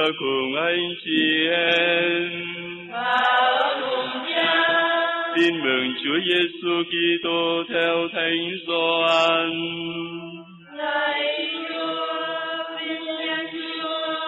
cùng anh chị em. Tin mừng Chúa Giêsu Kitô theo Thánh Gioan. Lạy Chúa, vinh danh Chúa.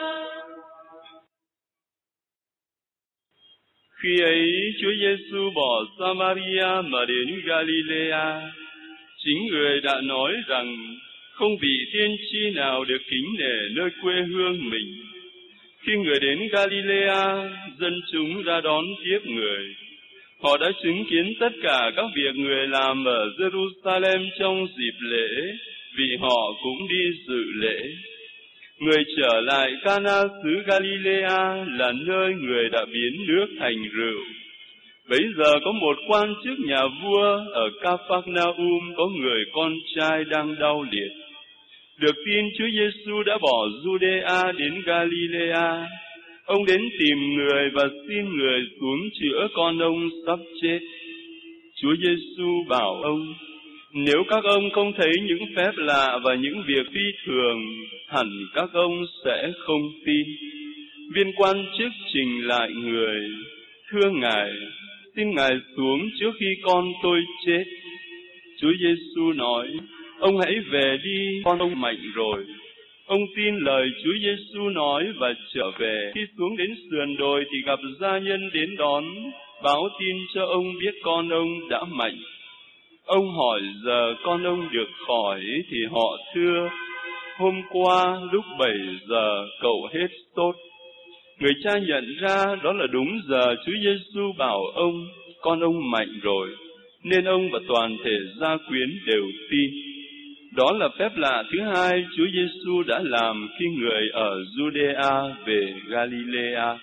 Khi ấy, Chúa Giêsu bỏ Samaria mà đến Galilea. Chính Người đã nói rằng không vị tiên tri nào được kính nể nơi quê hương mình. Khi Người đến Galilea, dân chúng ra đón tiếp Người. Họ đã chứng kiến tất cả các việc Người làm ở Jerusalem trong dịp lễ, vì họ cũng đi dự lễ. Người trở lại Cana xứ Galilea là nơi Người đã biến nước thành rượu. Bấy giờ có một quan chức nhà vua ở Capernaum có người con trai đang đau liệt. Được tin Chúa Giêsu đã bỏ Giu-đê-a đến Galilea. Ông đến tìm Người và xin Người xuống chữa con ông sắp chết. Chúa Giêsu bảo ông, nếu các ông không thấy những phép lạ và những việc phi thường, hẳn các ông sẽ không tin. Viên quan chức trình lại Người, thưa Ngài, xin Ngài xuống trước khi con tôi chết. Chúa Giêsu nói, ông hãy về đi, con ông mạnh rồi. Ông tin lời Chúa Giêsu nói và trở về. Khi xuống đến sườn đồi thì gặp gia nhân đến đón, báo tin cho ông biết con ông đã mạnh. Ông hỏi giờ con ông được khỏi thì họ thưa, hôm qua lúc 7 giờ cậu hết sốt. Người cha nhận ra đó là đúng giờ Chúa Giêsu bảo ông, con ông mạnh rồi, nên ông và toàn thể gia quyến đều tin. Đó là phép lạ thứ hai Chúa Giêsu đã làm khi Người ở Giu-đê-a về Galilea.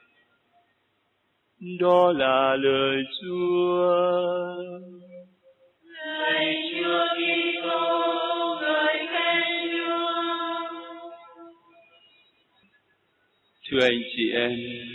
Đó là lời Chúa. Lạy Chúa Kitô, ngợi khen Chúa. Thưa anh chị em,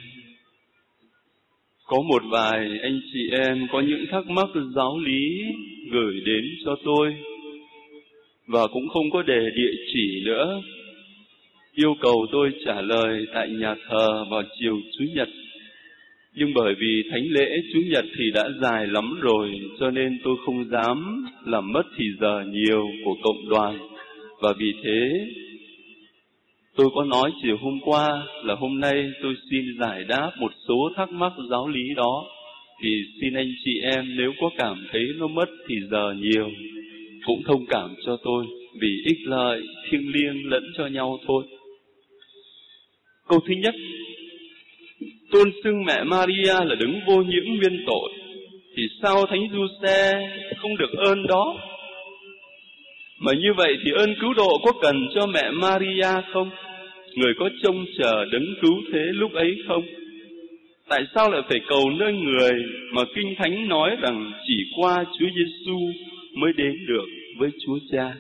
có một vài anh chị em có những thắc mắc giáo lý gửi đến cho tôi, và cũng không có đề địa chỉ nữa, yêu cầu tôi trả lời tại nhà thờ vào chiều Chủ nhật. Nhưng bởi vì thánh lễ Chủ nhật thì đã dài lắm rồi, cho nên tôi không dám làm mất thì giờ nhiều của cộng đoàn. Và vì thế, tôi có nói chiều hôm qua là hôm nay tôi xin giải đáp một số thắc mắc giáo lý đó. Thì xin anh chị em nếu có cảm thấy nó mất thì giờ nhiều, cũng thông cảm cho tôi, vì ích lợi thiêng liêng lẫn cho nhau thôi. Câu thứ nhất, tôn xưng mẹ Maria là đấng vô nhiễm nguyên tội, thì sao Thánh Giuse không được ơn đó? Mà như vậy thì ơn cứu độ có cần cho mẹ Maria không? Người có trông chờ đấng cứu thế lúc ấy không? Tại sao lại phải cầu nơi người mà Kinh Thánh nói rằng chỉ qua Chúa Giêsu mới đến được với Chúa Cha?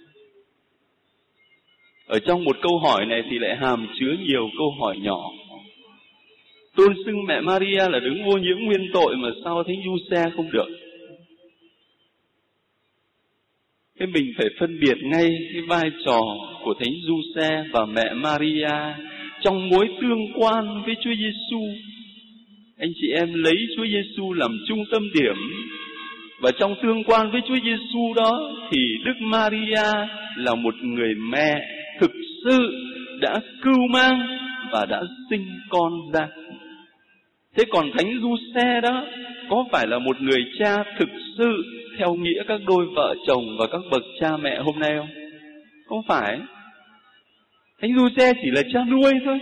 Ở trong một câu hỏi này thì lại hàm chứa nhiều câu hỏi nhỏ. Tôn xưng mẹ Maria là đấng vô nhiễm nguyên tội mà sao Thánh Giuse không được? Thế mình phải phân biệt ngay cái vai trò của Thánh Giuse và mẹ Maria trong mối tương quan với Chúa Giêsu. Anh chị em lấy Chúa Giêsu làm trung tâm điểm, và trong tương quan với Chúa Giêsu đó thì Đức Maria là một người mẹ thực sự đã cưu mang và đã sinh con ra. Thế còn Thánh Giuse đó có phải là một người cha thực sự theo nghĩa các đôi vợ chồng và các bậc cha mẹ hôm nay không? Không phải. Thánh Giuse chỉ là cha nuôi thôi,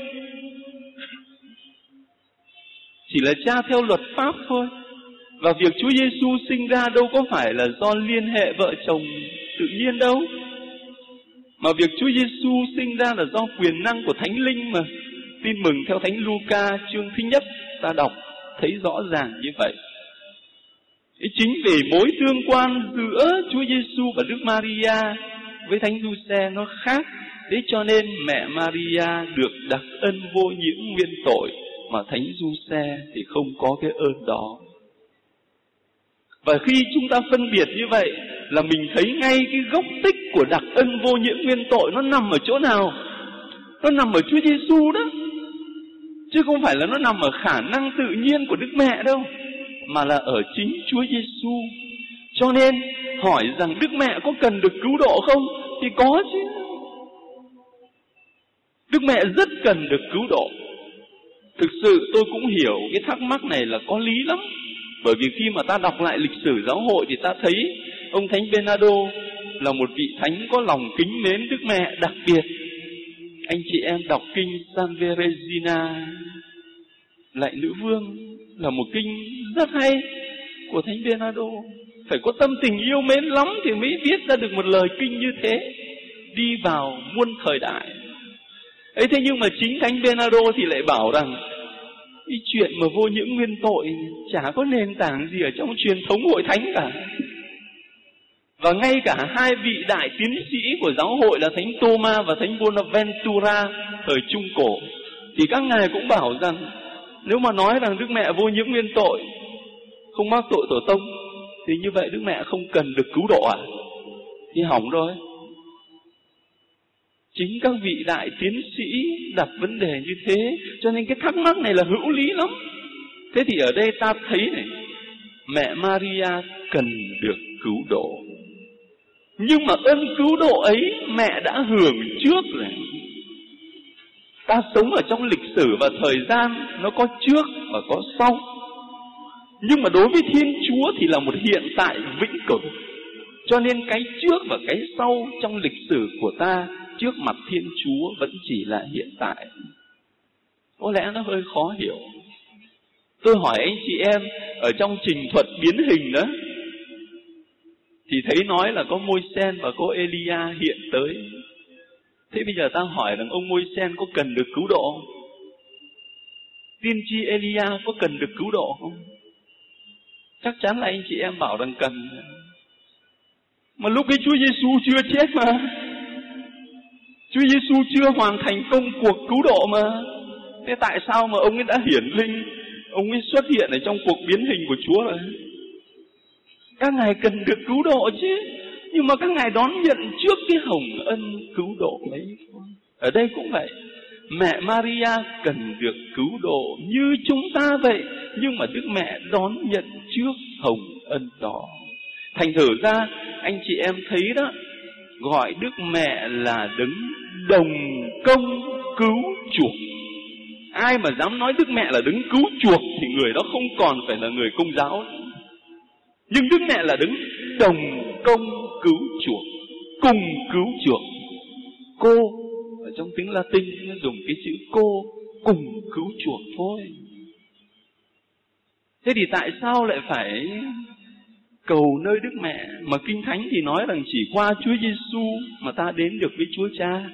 chỉ là cha theo luật pháp thôi. Và việc Chúa Giêsu sinh ra đâu có phải là do liên hệ vợ chồng tự nhiên đâu, mà việc Chúa Giêsu sinh ra là do quyền năng của Thánh Linh mà. Tin mừng theo Thánh Luca chương thứ nhất ta đọc thấy rõ ràng như vậy. Chính vì mối tương quan giữa Chúa Giêsu và Đức Maria với Thánh Giuse nó khác, thế cho nên mẹ Maria được đặc ân vô nhiễm nguyên tội, mà Thánh Giuse thì không có cái ơn đó. Và khi chúng ta phân biệt như vậy là mình thấy ngay cái gốc tích của đặc ân vô nhiễm nguyên tội nó nằm ở chỗ nào? Nó nằm ở Chúa Giêsu đó. chứ không phải là nó nằm ở khả năng tự nhiên của Đức Mẹ đâu, mà là ở chính Chúa Giêsu. Cho nên hỏi rằng Đức Mẹ có cần được cứu độ không? Thì có chứ. Đức Mẹ rất cần được cứu độ. Thực sự tôi cũng hiểu cái thắc mắc này là có lý lắm. Bởi vì khi mà ta đọc lại lịch sử giáo hội thì ta thấy ông Thánh Bernardo là một vị thánh có lòng kính mến Đức Mẹ đặc biệt. Anh chị em đọc kinh Salve Regina, Lạy Nữ Vương, là một kinh rất hay của Thánh Bernardo. Phải có tâm tình yêu mến lắm thì mới viết ra được một lời kinh như thế, đi vào muôn thời đại. Ấy thế nhưng mà chính Thánh Bernardo thì lại bảo rằng cái chuyện mà vô nhiễm nguyên tội chả có nền tảng gì ở trong truyền thống hội thánh cả. Và ngay cả hai vị đại tiến sĩ của giáo hội là Thánh Thomas và Thánh Bonaventura thời Trung Cổ thì các ngài cũng bảo rằng nếu mà nói rằng Đức Mẹ vô nhiễm nguyên tội, không mắc tội tổ tông, thì như vậy Đức Mẹ không cần được cứu độ à? Thì hỏng rồi. Chính các vị đại tiến sĩ đặt vấn đề như thế, cho nên cái thắc mắc này là hữu lý lắm. Thế thì ở đây ta thấy này, mẹ Maria cần được cứu độ. Nhưng mà ơn cứu độ ấy mẹ đã hưởng trước rồi. Ta sống ở trong lịch sử và thời gian, nó có trước và có sau. Nhưng mà đối với Thiên Chúa thì là một hiện tại vĩnh cửu. Cho nên cái trước và cái sau trong lịch sử của ta trước mặt Thiên Chúa vẫn chỉ là hiện tại. Có lẽ nó hơi khó hiểu. Tôi hỏi anh chị em, ở trong trình thuật biến hình đó, thì thấy nói là có Môi-sen và có Elia hiện tới. Thế bây giờ ta hỏi rằng ông Môi-sen có cần được cứu độ? Tiên tri Elia có cần được cứu độ không? Chắc chắn là anh chị em bảo rằng cần. Mà lúc ấy Chúa Giêsu chưa chết mà. Chúa Giêsu chưa hoàn thành công cuộc cứu độ mà. Thế tại sao mà ông ấy đã hiển linh, ông ấy xuất hiện ở trong cuộc biến hình của Chúa rồi? Các ngài cần được cứu độ chứ, nhưng mà các ngài đón nhận trước cái hồng ân cứu độ ấy. Ở đây cũng vậy, mẹ Maria cần được cứu độ như chúng ta vậy, nhưng mà Đức Mẹ đón nhận trước hồng ân đó. Thành thử ra anh chị em thấy đó, gọi Đức Mẹ là đấng đồng công cứu chuộc. Ai mà dám nói Đức Mẹ là đấng cứu chuộc thì người đó không còn phải là người Công giáo. Nhưng Đức Mẹ là đấng đồng công cứu chuộc, cùng cứu chuộc. Cô, ở trong tiếng Latin nó dùng cái chữ cô, cùng cứu chuộc thôi. Thế thì tại sao lại phải cầu nơi Đức Mẹ, mà Kinh Thánh thì nói rằng chỉ qua Chúa Giêsu mà ta đến được với Chúa Cha?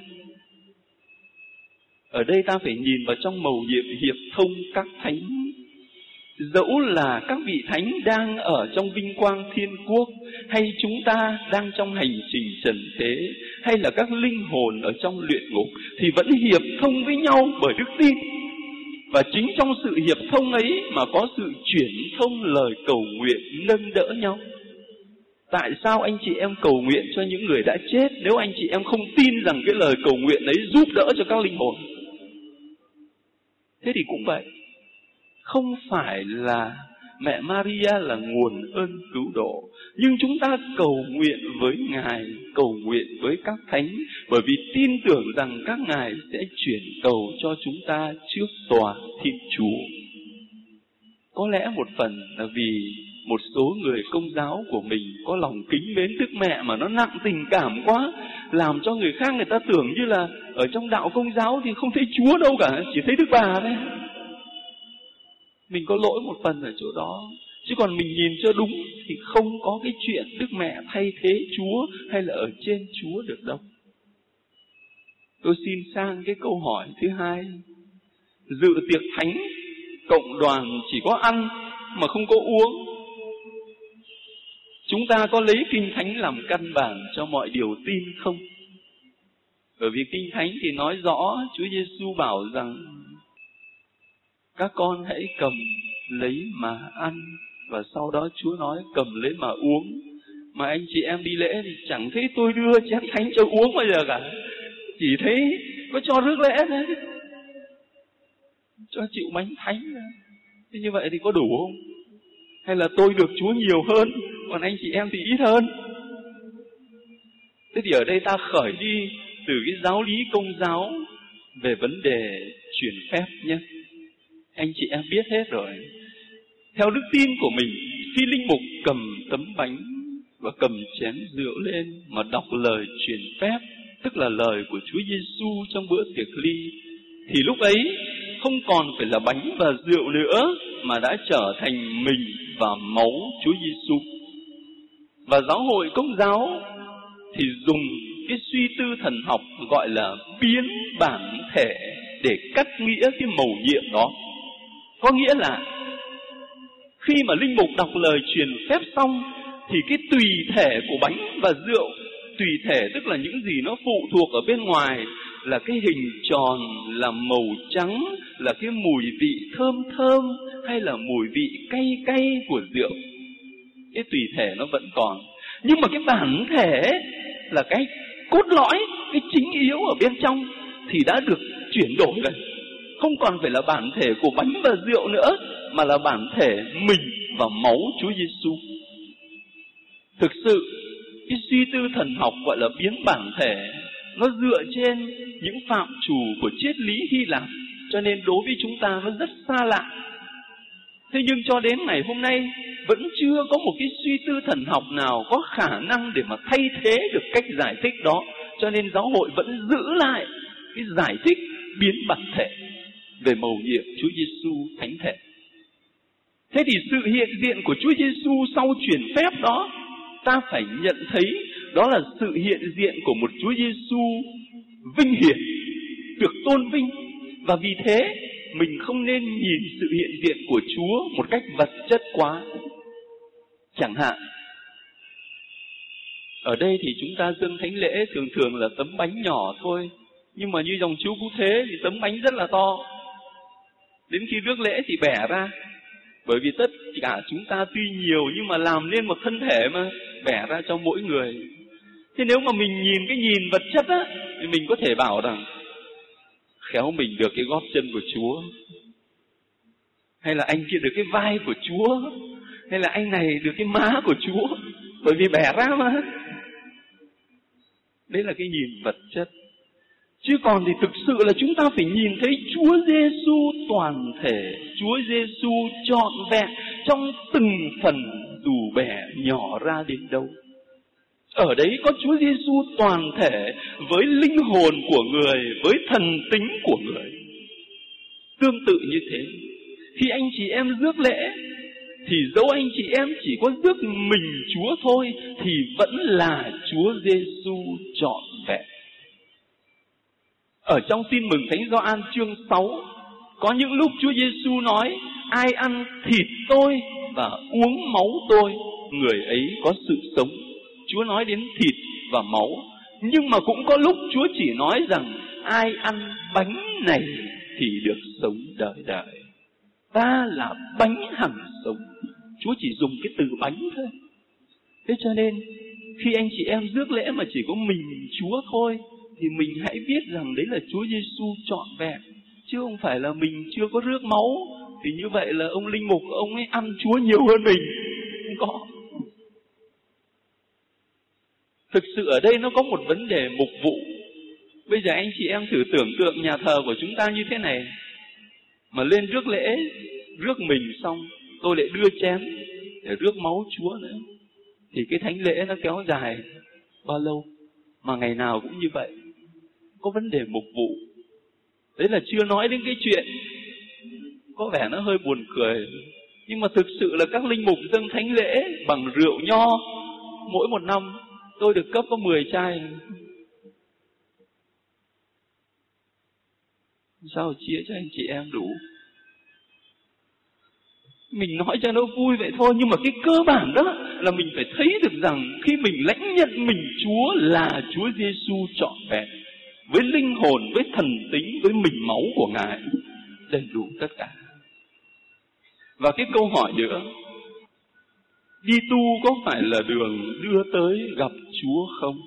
Ở đây ta phải nhìn vào trong mầu nhiệm hiệp thông các thánh. Dẫu là các vị thánh đang ở trong vinh quang thiên quốc, hay chúng ta đang trong hành trình trần thế, hay là các linh hồn ở trong luyện ngục, thì vẫn hiệp thông với nhau bởi đức tin. Và chính trong sự hiệp thông ấy mà có sự chuyển thông lời cầu nguyện nâng đỡ nhau. Tại sao anh chị em cầu nguyện cho những người đã chết nếu anh chị em không tin rằng cái lời cầu nguyện ấy giúp đỡ cho các linh hồn? Thế thì cũng vậy. Không phải là mẹ Maria là nguồn ơn cứu độ, nhưng chúng ta cầu nguyện với Ngài, cầu nguyện với các thánh, bởi vì tin tưởng rằng các Ngài sẽ chuyển cầu cho chúng ta trước tòa Thiên Chúa. Có lẽ một phần là vì một số người Công giáo của mình có lòng kính mến Đức Mẹ mà nó nặng tình cảm quá, làm cho người khác người ta tưởng như là ở trong đạo Công giáo thì không thấy Chúa đâu cả, chỉ thấy Đức Bà thôi. Mình có lỗi một phần ở chỗ đó. Chứ còn mình nhìn cho đúng thì không có cái chuyện Đức Mẹ thay thế Chúa hay là ở trên Chúa được đâu. Tôi xin sang cái câu hỏi thứ hai. Dự tiệc thánh, cộng đoàn chỉ có ăn mà không có uống. Chúng ta có lấy Kinh Thánh làm căn bản cho mọi điều tin không? Bởi vì Kinh Thánh thì nói rõ, Chúa Giêsu bảo rằng các con hãy cầm lấy mà ăn, và sau đó Chúa nói cầm lấy mà uống. Mà anh chị em đi lễ thì chẳng thấy tôi đưa chén thánh cho uống bao giờ cả, chỉ thấy có cho rước lễ thôi. cho chịu bánh thánh. Thế như vậy thì có đủ không? Hay là tôi được Chúa nhiều hơn, còn anh chị em thì ít hơn? Thế thì ở đây ta khởi đi từ cái giáo lý Công giáo về vấn đề truyền phép nhé. Anh chị em biết hết rồi. Theo đức tin của mình, khi linh mục cầm tấm bánh và cầm chén rượu lên mà đọc lời truyền phép, tức là lời của Chúa Giêsu trong bữa tiệc ly, thì lúc ấy không còn phải là bánh và rượu nữa, mà đã trở thành mình và máu Chúa Giêsu. Và giáo hội Công giáo thì dùng cái suy tư thần học gọi là biến bản thể để cắt nghĩa cái mầu nhiệm đó. Có nghĩa là khi mà linh mục đọc lời truyền phép xong thì cái tùy thể của bánh và rượu, tùy thể tức là những gì nó phụ thuộc ở bên ngoài, là cái hình tròn, là màu trắng, là cái mùi vị thơm thơm, hay là mùi vị cay cay của rượu. Cái tùy thể nó vẫn còn, nhưng mà cái bản thể là cái cốt lõi, cái chính yếu ở bên trong thì đã được chuyển đổi rồi. Không còn phải là bản thể của bánh và rượu nữa, mà là bản thể mình và máu Chúa Giêsu. Thực sự, cái suy tư thần học gọi là biến bản thể, nó dựa trên những phạm trù của triết lý Hy Lạp, cho nên đối với chúng ta nó rất xa lạ. Thế nhưng cho đến ngày hôm nay vẫn chưa có một cái suy tư thần học nào có khả năng để mà thay thế được cách giải thích đó. Cho nên giáo hội vẫn giữ lại cái giải thích biến bản thể về mầu nhiệm Chúa Giêsu thánh thể. Thế thì sự hiện diện của Chúa Giêsu sau truyền phép đó, ta phải nhận thấy đó là sự hiện diện của một Chúa Giêsu vinh hiển, được tôn vinh. Và vì thế mình không nên nhìn sự hiện diện của Chúa một cách vật chất quá. Chẳng hạn, ở đây thì chúng ta dâng thánh lễ thường thường là tấm bánh nhỏ thôi, nhưng mà như dòng Chúa Cứu Thế thì tấm bánh rất là to. Đến khi rước lễ thì bẻ ra, bởi vì tất cả chúng ta tuy nhiều nhưng mà làm nên một thân thể mà, bẻ ra cho mỗi người. Thế nếu mà mình nhìn cái nhìn vật chất á, thì mình có thể bảo rằng khéo mình được cái gót chân của Chúa, hay là anh kia được cái vai của Chúa, hay là anh này được cái má của Chúa, bởi vì bẻ ra mà. Đấy là cái nhìn vật chất. Chứ còn thì thực sự là chúng ta phải nhìn thấy Chúa Giêsu toàn thể, Chúa Giêsu trọn vẹn trong từng phần dù bẻ nhỏ ra đến đâu. Ở đấy có Chúa Giêsu toàn thể với linh hồn của người, với thần tính của người. Tương tự như thế, khi anh chị em rước lễ thì dẫu anh chị em chỉ có rước mình Chúa thôi thì vẫn là Chúa Giêsu trọn vẹn. Ở trong Tin mừng Thánh Gioan chương 6, có những lúc Chúa Giêsu nói: ai ăn thịt tôi và uống máu tôi, người ấy có sự sống. Chúa nói đến thịt và máu, nhưng mà cũng có lúc Chúa chỉ nói rằng ai ăn bánh này thì được sống đời đời. Ta là bánh hằng sống. Chúa chỉ dùng cái từ bánh thôi. Thế cho nên khi anh chị em rước lễ mà chỉ có mình Chúa thôi thì mình hãy biết rằng đấy là Chúa Giêsu trọn vẹn, chứ không phải là mình chưa có rước máu thì như vậy là ông linh mục ông ấy ăn Chúa nhiều hơn mình. Không có. Thực sự ở đây nó có một vấn đề mục vụ. Bây giờ anh chị em thử tưởng tượng nhà thờ của chúng ta như thế này, mà lên rước lễ, rước mình xong tôi lại đưa chén để rước máu Chúa nữa, thì cái thánh lễ nó kéo dài bao lâu? Mà ngày nào cũng như vậy. Có vấn đề mục vụ. Đấy là chưa nói đến cái chuyện có vẻ nó hơi buồn cười, nhưng mà thực sự là các linh mục dâng thánh lễ bằng rượu nho. Mỗi một năm tôi được cấp có 10 chai. Sao chia cho anh chị em đủ? Mình nói cho nó vui vậy thôi, nhưng mà cái cơ bản đó là mình phải thấy được rằng khi mình lãnh nhận mình Chúa là Chúa Giêsu trọn vẹn, với linh hồn, với thần tính, với mình máu của Ngài, đầy đủ tất cả. Và cái câu hỏi nữa, đi tu có phải là đường đưa tới gặp Chúa không?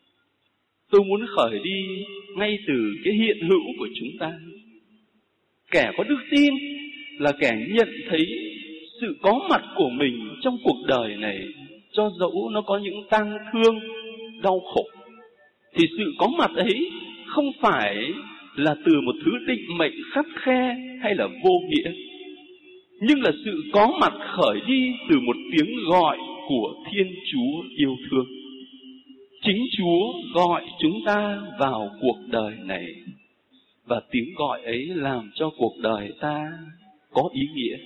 Tôi muốn khởi đi ngay từ cái hiện hữu của chúng ta. Kẻ có đức tin là kẻ nhận thấy sự có mặt của mình trong cuộc đời này, cho dẫu nó có những tang thương, đau khổ, thì sự có mặt ấy không phải là từ một thứ định mệnh khắt khe hay là vô nghĩa, nhưng là sự có mặt khởi đi từ một tiếng gọi của Thiên Chúa yêu thương. Chính Chúa gọi chúng ta vào cuộc đời này, và tiếng gọi ấy làm cho cuộc đời ta có ý nghĩa.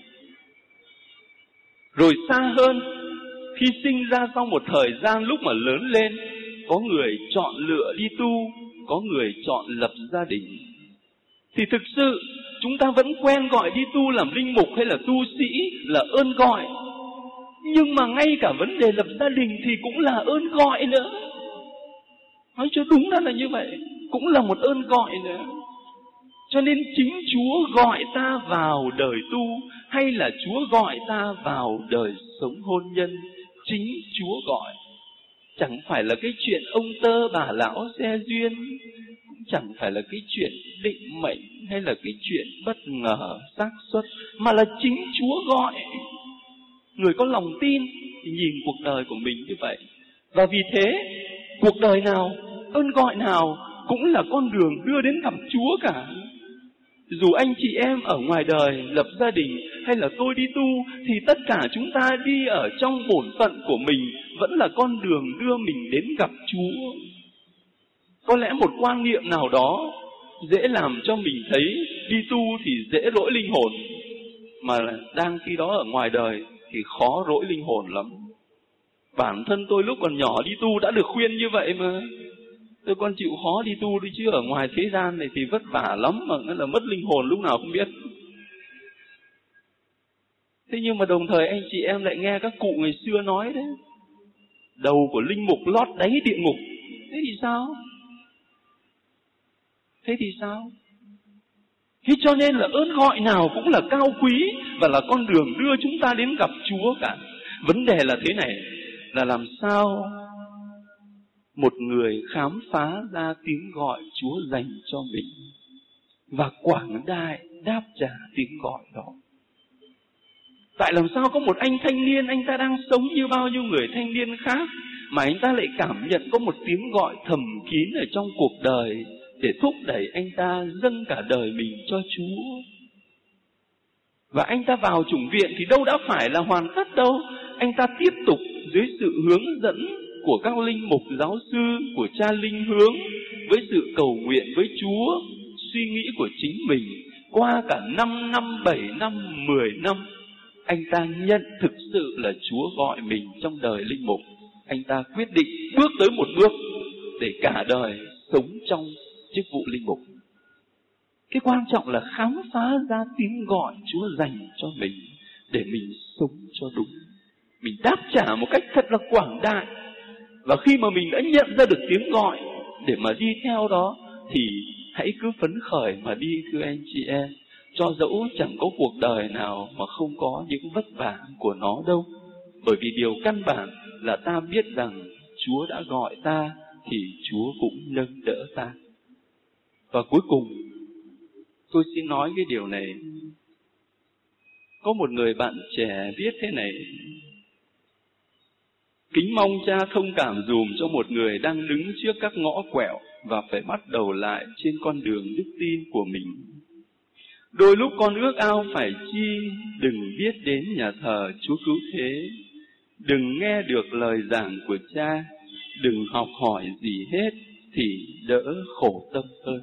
Rồi xa hơn, khi sinh ra sau một thời gian lúc mà lớn lên, có người chọn lựa đi tu, có người chọn lập gia đình, thì thực sự chúng ta vẫn quen gọi đi tu làm linh mục hay là tu sĩ là ơn gọi. Nhưng mà ngay cả vấn đề lập gia đình thì cũng là ơn gọi nữa. Nói cho đúng ra là như vậy, cũng là một ơn gọi nữa. Cho nên chính Chúa gọi ta vào đời tu, hay là Chúa gọi ta vào đời sống hôn nhân, chính Chúa gọi. Chẳng phải là cái chuyện ông tơ bà lão xe duyên, cũng chẳng phải là cái chuyện định mệnh hay là cái chuyện bất ngờ xác suất, mà là chính Chúa gọi. Người có lòng tin thì nhìn cuộc đời của mình như vậy. Và vì thế, cuộc đời nào, ơn gọi nào cũng là con đường đưa đến gặp Chúa cả. Dù anh chị em ở ngoài đời lập gia đình hay là tôi đi tu, thì tất cả chúng ta đi ở trong bổn phận của mình vẫn là con đường đưa mình đến gặp Chúa. Có lẽ một quan niệm nào đó dễ làm cho mình thấy đi tu thì dễ lỗi linh hồn, mà đang khi đó ở ngoài đời thì khó lỗi linh hồn lắm. Bản thân tôi lúc còn nhỏ đi tu đã được khuyên như vậy mà. Tôi con chịu khó đi tu đi, chứ ở ngoài thế gian này thì vất vả lắm, mà nó là mất linh hồn lúc nào không biết. Thế nhưng mà đồng thời anh chị em lại nghe các cụ ngày xưa nói đấy, đầu của linh mục lót đáy địa ngục. Thế thì sao? Thế thì sao? Thế cho nên là ơn gọi nào cũng là cao quý và là con đường đưa chúng ta đến gặp Chúa cả. Vấn đề là thế này, là làm sao một người khám phá ra tiếng gọi Chúa dành cho mình và quảng đại đáp trả tiếng gọi đó. Tại làm sao có một anh thanh niên, anh ta đang sống như bao nhiêu người thanh niên khác, mà anh ta lại cảm nhận có một tiếng gọi thầm kín ở trong cuộc đời để thúc đẩy anh ta dâng cả đời mình cho Chúa. Và anh ta vào chủng viện thì đâu đã phải là hoàn tất đâu. Anh ta tiếp tục dưới sự hướng dẫn của các linh mục giáo sư, của cha linh hướng, với sự cầu nguyện với Chúa, suy nghĩ của chính mình, qua cả 5 năm, 7 năm, 10 năm, anh ta nhận thực sự là Chúa gọi mình trong đời linh mục. Anh ta quyết định bước tới một bước để cả đời sống trong chức vụ linh mục. Cái quan trọng là khám phá ra tiếng gọi Chúa dành cho mình để mình sống cho đúng. Mình đáp trả một cách thật là quảng đại. Và khi mà mình đã nhận ra được tiếng gọi để mà đi theo đó, thì hãy cứ phấn khởi mà đi, thưa anh chị em. Cho dẫu chẳng có cuộc đời nào mà không có những vất vả của nó đâu. Bởi vì điều căn bản là ta biết rằng Chúa đã gọi ta thì Chúa cũng nâng đỡ ta. Và cuối cùng, tôi xin nói cái điều này. Có một người bạn trẻ viết thế này: kính mong cha thông cảm dùm cho một người đang đứng trước các ngõ quẹo và phải bắt đầu lại trên con đường đức tin của mình. Đôi lúc con ước ao phải chi đừng biết đến nhà thờ Chúa Cứu Thế, đừng nghe được lời giảng của cha, đừng học hỏi gì hết thì đỡ khổ tâm hơn.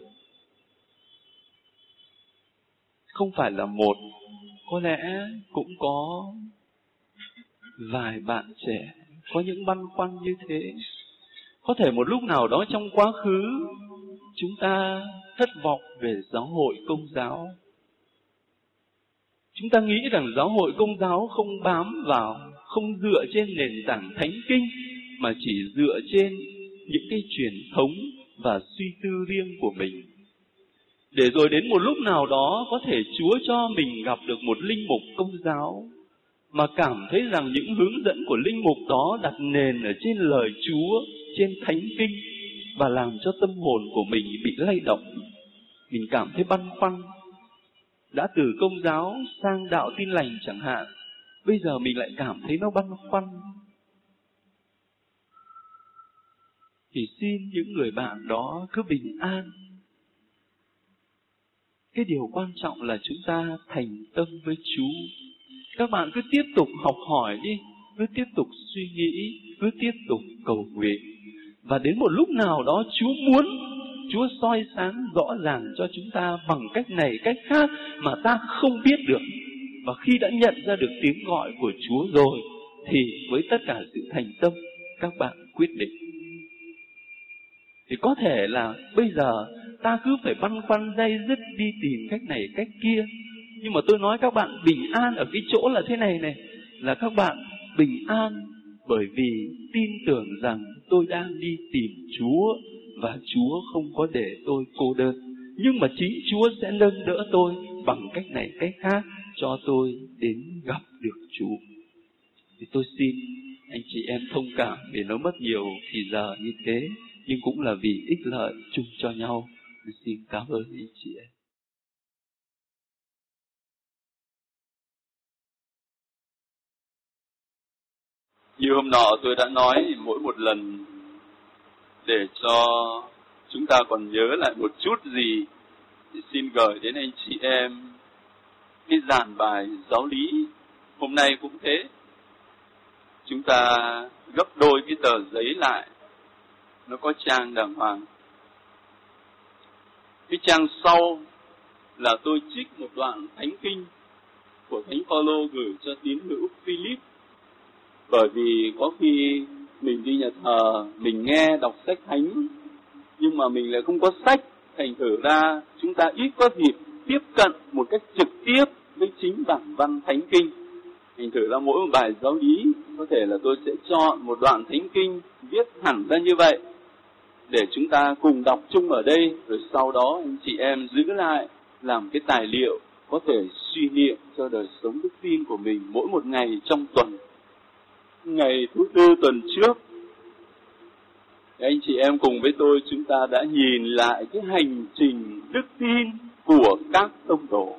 Không phải là một, có lẽ cũng có vài bạn trẻ có những băn khoăn như thế. Có thể một lúc nào đó trong quá khứ chúng ta thất vọng về giáo hội Công giáo. Chúng ta nghĩ rằng giáo hội Công giáo không bám vào, không dựa trên nền tảng thánh kinh, mà chỉ dựa trên những cái truyền thống và suy tư riêng của mình. Để rồi đến một lúc nào đó có thể Chúa cho mình gặp được một linh mục Công giáo mà cảm thấy rằng những hướng dẫn của linh mục đó đặt nền ở trên lời Chúa, trên thánh kinh, và làm cho tâm hồn của mình bị lay động. Mình cảm thấy băn khoăn. đã từ Công giáo sang đạo Tin Lành chẳng hạn, bây giờ mình lại cảm thấy nó băn khoăn, thì xin những người bạn đó cứ bình an. Cái điều quan trọng là chúng ta thành tâm với Chúa. Các bạn cứ tiếp tục học hỏi đi, cứ tiếp tục suy nghĩ, cứ tiếp tục cầu nguyện. Và đến một lúc nào đó Chúa muốn, Chúa soi sáng rõ ràng cho chúng ta bằng cách này cách khác mà ta không biết được. Và khi đã nhận ra được tiếng gọi của Chúa rồi, thì với tất cả sự thành tâm, các bạn quyết định. Thì có thể là bây giờ ta cứ phải băn khoăn day dứt đi tìm cách này cách kia. Nhưng mà tôi nói các bạn bình an ở cái chỗ là thế này này, là các bạn bình an bởi vì tin tưởng rằng tôi đang đi tìm Chúa và Chúa không có để tôi cô đơn. Nhưng mà chính Chúa sẽ nâng đỡ tôi bằng cách này cách khác cho tôi đến gặp được Chúa. Thì tôi xin anh chị em thông cảm vì nó mất nhiều thì giờ như thế, nhưng cũng là vì ích lợi chung cho nhau. Tôi xin cảm ơn anh chị em. Như hôm nọ tôi đã nói, mỗi một lần để cho chúng ta còn nhớ lại một chút gì thì xin gửi đến anh chị em cái dàn bài giáo lý. Hôm nay cũng thế, chúng ta gấp đôi cái tờ giấy lại, nó có trang đàng hoàng. Cái trang sau là tôi trích một đoạn thánh kinh của Thánh Phaolô gửi cho tín hữu Philip. Bởi vì có khi mình đi nhà thờ, mình nghe đọc sách thánh, nhưng mà mình lại không có sách, thành thử ra chúng ta ít có dịp tiếp cận một cách trực tiếp với chính bản văn thánh kinh. Thành thử ra mỗi một bài giáo lý, có thể là tôi sẽ chọn một đoạn thánh kinh viết hẳn ra như vậy, để chúng ta cùng đọc chung ở đây, rồi sau đó anh chị em giữ lại làm cái tài liệu có thể suy niệm cho đời sống đức tin của mình mỗi một ngày trong tuần. Ngày thứ tư tuần trước, anh chị em cùng với tôi chúng ta đã nhìn lại cái hành trình đức tin của các tông đồ.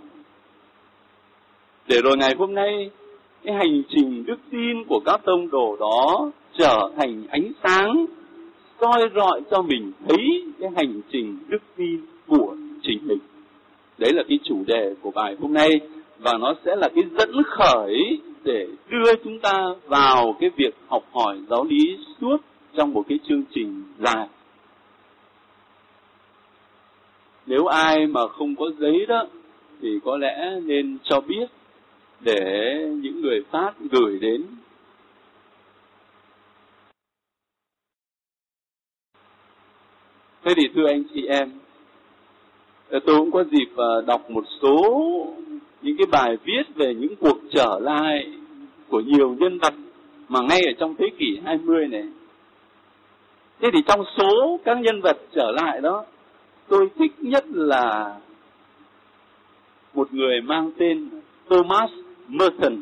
Để rồi ngày hôm nay, cái hành trình đức tin của các tông đồ đó trở thành ánh sáng soi rọi cho mình thấy cái hành trình đức tin của chính mình. Đấy là cái chủ đề của bài hôm nay, và nó sẽ là cái dẫn khởi để đưa chúng ta vào cái việc học hỏi giáo lý suốt trong một cái chương trình dài. Nếu ai mà không có giấy đó thì có lẽ nên cho biết để những người phát gửi đến. Thế thì thưa anh chị em, tôi cũng có dịp đọc một số những cái bài viết về những cuộc trở lại của nhiều nhân vật mà ngay ở trong thế kỷ 20 này. Thế thì trong số các nhân vật trở lại đó, tôi thích nhất là một người mang tên Thomas Merton.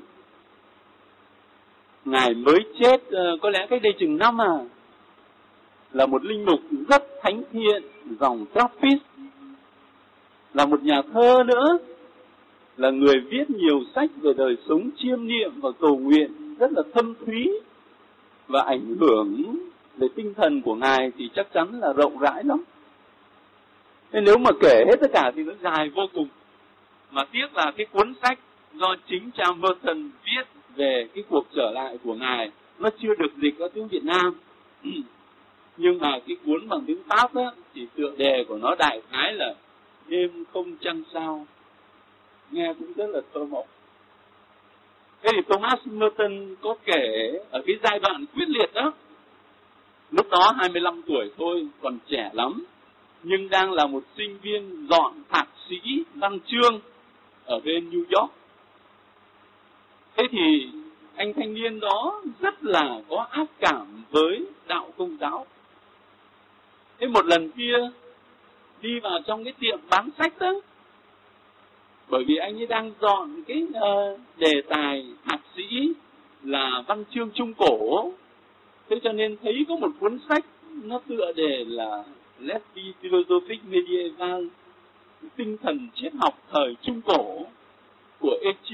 Ngài mới chết có lẽ cách đây chừng năm là một linh mục rất thánh thiện dòng Trappist, là một nhà thơ nữa, là người viết nhiều sách về đời sống chiêm niệm và cầu nguyện rất là thâm thúy, và ảnh hưởng về tinh thần của Ngài thì chắc chắn là rộng rãi lắm. Nên nếu mà kể hết tất cả thì nó dài vô cùng. Mà tiếc là cái cuốn sách do chính cha Merton viết về cái cuộc trở lại của Ngài nó chưa được dịch ở tiếng Việt Nam. Nhưng mà cái cuốn bằng tiếng Pháp á, thì tựa đề của nó đại khái là Đêm không trăng sao. Nghe cũng rất là thơ mộng. Thế thì Thomas Merton có kể ở cái giai đoạn quyết liệt đó, lúc đó 25 tuổi thôi, còn trẻ lắm, nhưng đang là một sinh viên dọn thạc sĩ văn chương ở bên New York. Thế thì anh thanh niên đó rất là có ác cảm với đạo Công giáo. Thế một lần kia đi vào trong cái tiệm bán sách đó, bởi vì anh ấy đang dọn cái đề tài thạc sĩ là văn chương Trung Cổ. Thế cho nên thấy có một cuốn sách nó tựa đề là L'Esprit philosophique médiéval, tinh thần triết học thời Trung Cổ.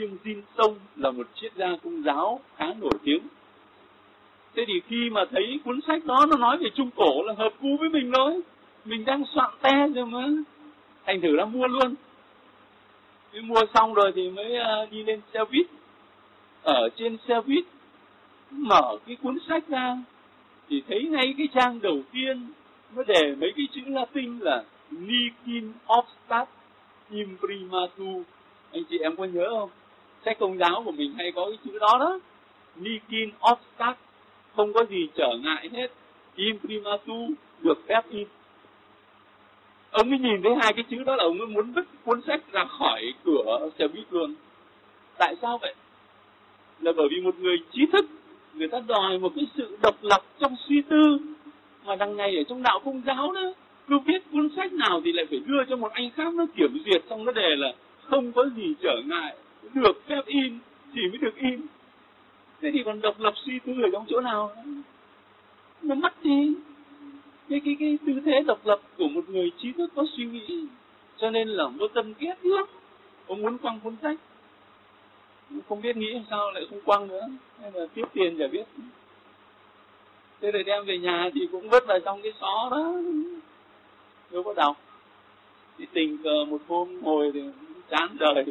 Chiêng Jin Sông là một triết gia Công giáo khá nổi tiếng. Thế thì khi mà thấy cuốn sách đó nó nói về Trung Cổ là hợp gu với mình thôi. Mình đang soạn te rồi mà. Thành thử đã mua luôn. Mua xong rồi thì mới đi lên xe buýt. Ở trên xe buýt mở cái cuốn sách ra thì thấy ngay cái trang đầu tiên nó để mấy cái chữ Latin là Nicin obstat imprimatur. Anh chị em có nhớ không? Sách Công giáo của mình hay có cái chữ đó đó. Nicin obstat, không có gì trở ngại hết, imprimatur, được phép in. Ông mới nhìn thấy hai cái chữ đó là ông mới muốn vứt cuốn sách ra khỏi cửa xe buýt luôn. Tại sao vậy? Là bởi vì một người trí thức, người ta đòi một cái sự độc lập trong suy tư. Mà đằng này ở trong đạo Công giáo đó, cứ viết cuốn sách nào thì lại phải đưa cho một anh khác nó kiểm duyệt, xong nó đề là không có gì trở ngại, được phép in thì mới được in. Thế thì còn độc lập suy tư ở trong chỗ nào? Nó mất đi cái tư thế độc lập của một người trí thức có suy nghĩ. Cho nên là vô tâm ghét lắm. Ông muốn quăng cuốn sách, không biết nghĩ sao lại không quăng nữa, hay là tiếp tiền chả biết. Thế rồi đem về nhà thì cũng vứt vào trong cái xó đó, đâu có đọc. Thì tình cờ một hôm ngồi thì chán đời,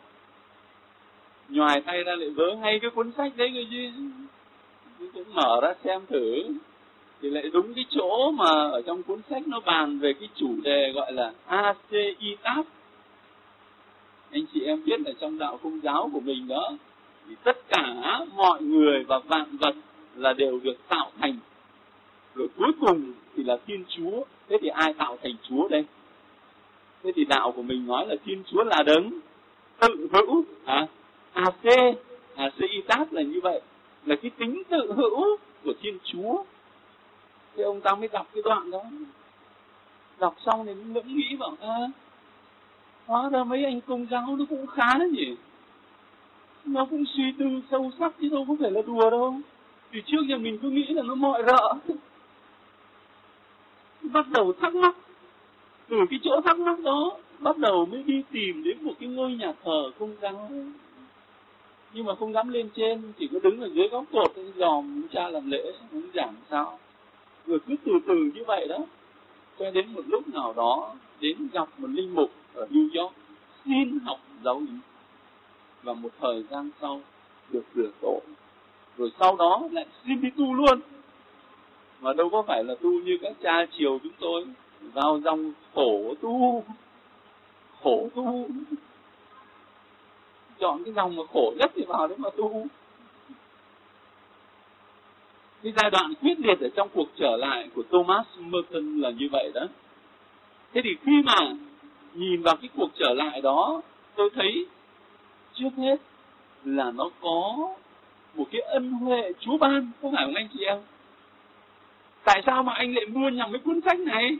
nhoài tay ra lại vớ ngay cái cuốn sách đấy cơ chứ. Cũng mở ra xem thử, thì lại đúng cái chỗ mà ở trong cuốn sách nó bàn về cái chủ đề gọi là Aceitas. Anh chị em biết ở trong đạo Công giáo của mình đó, thì tất cả mọi người và vạn vật là đều được tạo thành, rồi cuối cùng thì là Thiên Chúa. Thế thì ai tạo thành Chúa đây? Thế thì đạo của mình nói là Thiên Chúa là đấng tự hữu. Aceitas là như vậy, là cái tính tự hữu của Thiên Chúa. Thế ông ta mới đọc cái đoạn đó, đọc xong thì ngẫm nghĩ bảo hóa ra mấy anh Công giáo nó cũng khá đấy nhỉ, nó cũng suy tư sâu sắc chứ đâu có phải là đùa đâu. Vì trước giờ mình cứ nghĩ là nó mọi rợ. Bắt đầu thắc mắc, từ cái chỗ thắc mắc đó bắt đầu mới đi tìm đến một cái ngôi nhà thờ Công giáo. Nhưng mà không dám lên trên, chỉ có đứng ở dưới góc cột dòm cha làm lễ, không giảng sao. Rồi cứ từ từ như vậy đó, cho đến một lúc nào đó đến gặp một linh mục ở New York, xin học giáo lý, và một thời gian sau được rửa tội, rồi sau đó lại xin đi tu luôn. Mà đâu có phải là tu như các cha triều chúng tôi vào dòng khổ tu, chọn cái dòng mà khổ nhất thì vào đấy mà tu. Cái giai đoạn quyết liệt ở trong cuộc trở lại của Thomas Merton là như vậy đó. Thế thì khi mà nhìn vào cái cuộc trở lại đó, tôi thấy trước hết là nó có một cái ân huệ Chúa ban, không phải không anh chị em? Tại sao mà anh lại mua nhầm cái cuốn sách này?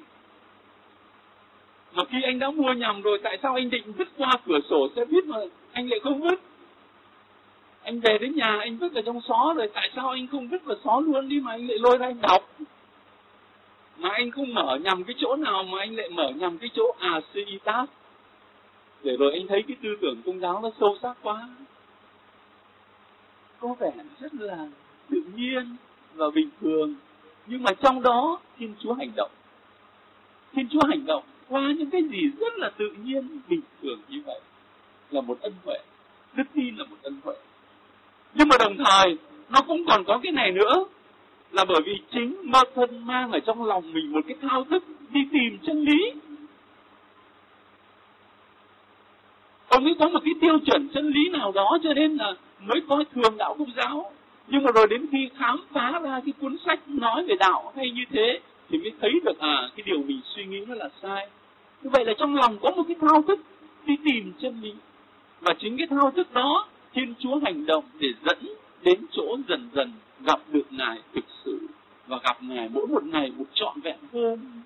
Mà khi anh đã mua nhầm rồi, tại sao anh định vứt qua cửa sổ xe buýt mà anh lại không vứt? Anh về đến nhà anh vứt ở trong xó rồi, tại sao anh không vứt vào xó luôn đi mà anh lại lôi ra anh đọc? Mà anh không mở nhầm cái chỗ nào mà anh lại mở nhầm cái chỗ Aceitas? Để rồi anh thấy cái tư tưởng Công giáo nó sâu sắc quá, có vẻ rất là tự nhiên và bình thường. Nhưng mà trong đó Thiên Chúa hành động. Thiên Chúa hành động qua những cái gì rất là tự nhiên, bình thường như vậy, là một ân huệ. Đức tin là một ân huệ. Nhưng mà đồng thời nó cũng còn có cái này nữa, là bởi vì chính Merton mang ở trong lòng mình một cái thao thức đi tìm chân lý. Ông ấy có một cái tiêu chuẩn chân lý nào đó, cho nên là mới coi thường đạo Công giáo. Nhưng mà rồi đến khi khám phá ra cái cuốn sách nói về đạo hay như thế, thì mới thấy được cái điều mình suy nghĩ nó là sai. Như vậy là trong lòng có một cái thao thức đi tìm chân lý. Và chính cái thao thức đó, Thiên Chúa hành động để dẫn đến chỗ dần dần gặp được Ngài thực sự, và gặp Ngài mỗi một ngày một trọn vẹn hơn.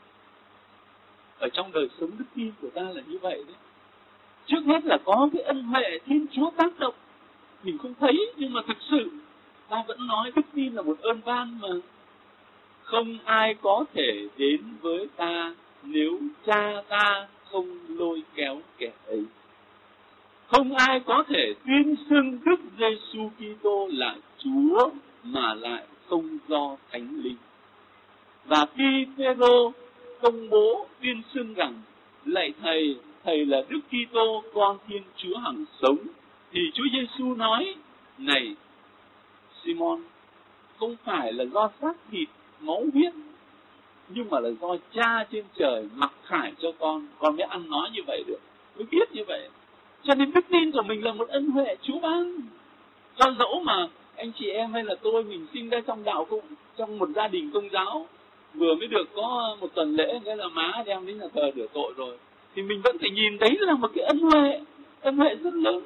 Ở trong đời sống đức tin của ta là như vậy đấy. Trước hết là có cái ân huệ Thiên Chúa tác động, mình không thấy, nhưng mà thực sự ta vẫn nói đức tin là một ơn ban mà. Không ai có thể đến với ta nếu Cha ta không lôi kéo kẻ ấy. Không ai có thể tuyên xưng Đức Giêsu Kitô là Chúa mà lại không do Thánh Linh. Và khi Phêrô công bố tuyên xưng rằng lạy Thầy, Thầy là Đức Kitô, con Thiên Chúa hằng sống, thì Chúa Giêsu nói: này Simon, không phải là do xác thịt máu huyết, nhưng mà là do Cha trên trời mặc khải cho con mới ăn nói như vậy được, mới biết như vậy. Cho nên đức tin của mình là một ân huệ Chúa ban. Cho dẫu mà anh chị em hay là tôi, mình sinh ra trong một gia đình Công giáo, vừa mới được có một tuần lễ, nghĩa là má đem đến nhà thờ rửa tội rồi, thì mình vẫn phải nhìn thấy là một cái ân huệ rất lớn.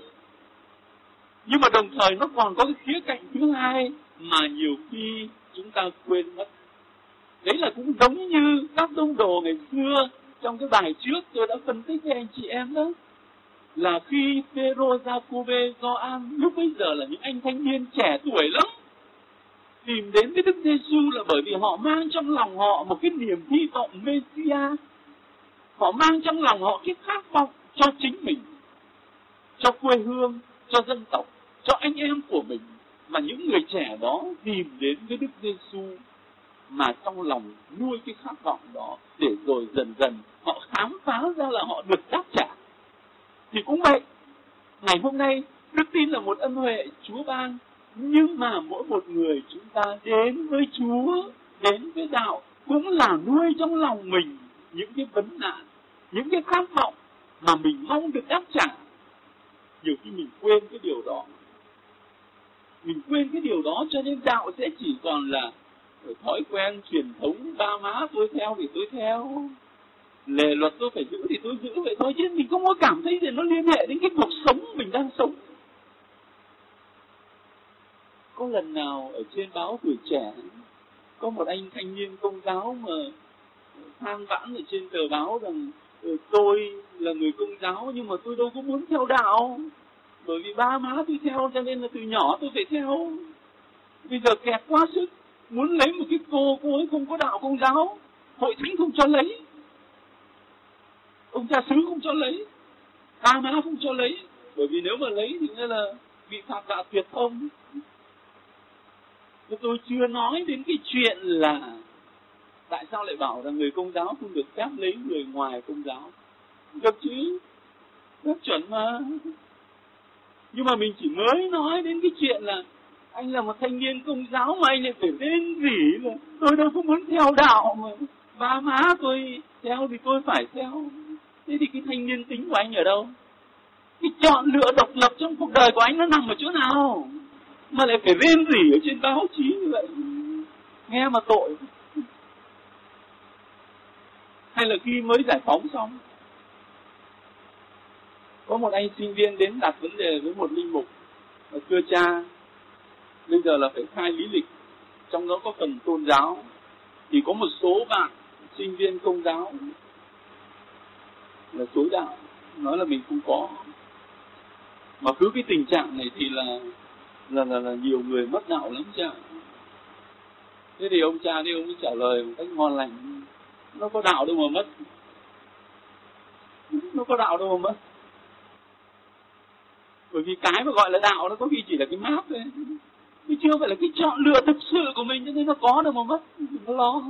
Nhưng mà đồng thời nó còn có cái khía cạnh thứ hai mà nhiều khi chúng ta quên mất. Đấy là cũng giống như các tông đồ ngày xưa, trong cái bài trước tôi đã phân tích với anh chị em đó, là khi Phêrô, Giacôbê, Gioan lúc bấy giờ là những anh thanh niên trẻ tuổi lắm, tìm đến với Đức Giêsu là bởi vì họ mang trong lòng họ một cái niềm hy vọng Mê-si-a. Họ mang trong lòng họ cái khát vọng cho chính mình, cho quê hương, cho dân tộc, cho anh em của mình. Mà những người trẻ đó tìm đến với Đức Giêsu mà trong lòng nuôi cái khát vọng đó, để rồi dần dần họ khám phá ra là họ được đáp trả. Thì cũng vậy, ngày hôm nay đức tin là một ân huệ Chúa ban, nhưng mà mỗi một người chúng ta đến với Chúa, đến với đạo, cũng là nuôi trong lòng mình những cái vấn nạn, những cái khát vọng mà mình mong được đáp trả. Nhiều khi mình quên cái điều đó. Mình quên cái điều đó, cho nên đạo sẽ chỉ còn là thói quen, truyền thống, ba má tôi theo thì tôi theo, lề luật tôi phải giữ thì tôi giữ vậy thôi, chứ mình không có cảm thấy thì nó liên hệ đến cái cuộc sống mình đang sống. Có lần nào ở trên báo Tuổi Trẻ có một anh thanh niên Công giáo mà than vãn ở trên tờ báo rằng tôi là người Công giáo nhưng mà tôi đâu có muốn theo đạo, bởi vì ba má tôi theo cho nên là từ nhỏ tôi phải theo. Bây giờ kẹt quá sức, muốn lấy một cái cô ấy không có đạo Công giáo, hội thánh không cho lấy, ông cha xứ không cho lấy, ba má không cho lấy, bởi vì nếu mà lấy thì nghĩa là bị phạt đạo tuyệt thông. Tôi chưa nói đến cái chuyện là tại sao lại bảo là người Công giáo không được phép lấy người ngoài Công giáo. Được chứ, rất chuẩn mà. Nhưng mà mình chỉ mới nói đến cái chuyện là anh là một thanh niên Công giáo mà anh lại phải rên rỉ là tôi đâu có muốn theo đạo, mà ba má tôi theo thì tôi phải theo. Thế thì cái thanh niên tính của anh ở đâu? Cái chọn lựa độc lập trong cuộc đời của anh nó nằm ở chỗ nào mà lại phải rên rỉ ở trên báo chí như vậy? Nghe mà tội. Hay là khi mới giải phóng xong, có một anh sinh viên đến đặt vấn đề với một linh mục, thưa cha, bây giờ là phải khai lý lịch, trong đó có phần tôn giáo, thì có một số bạn sinh viên Công giáo là chối đạo, nói là mình không có. Mà cứ cái tình trạng này thì là nhiều người mất đạo lắm cha. Thế thì ông cha đi, ông ấy trả lời một cách ngon lành: nó có đạo đâu mà mất, nó có đạo đâu mà mất. Bởi vì cái mà gọi là đạo nó có khi chỉ là cái máp thôi, chứ chưa phải là cái chọn lựa thực sự của mình, cho nên nó có đâu mà mất, đừng có lo.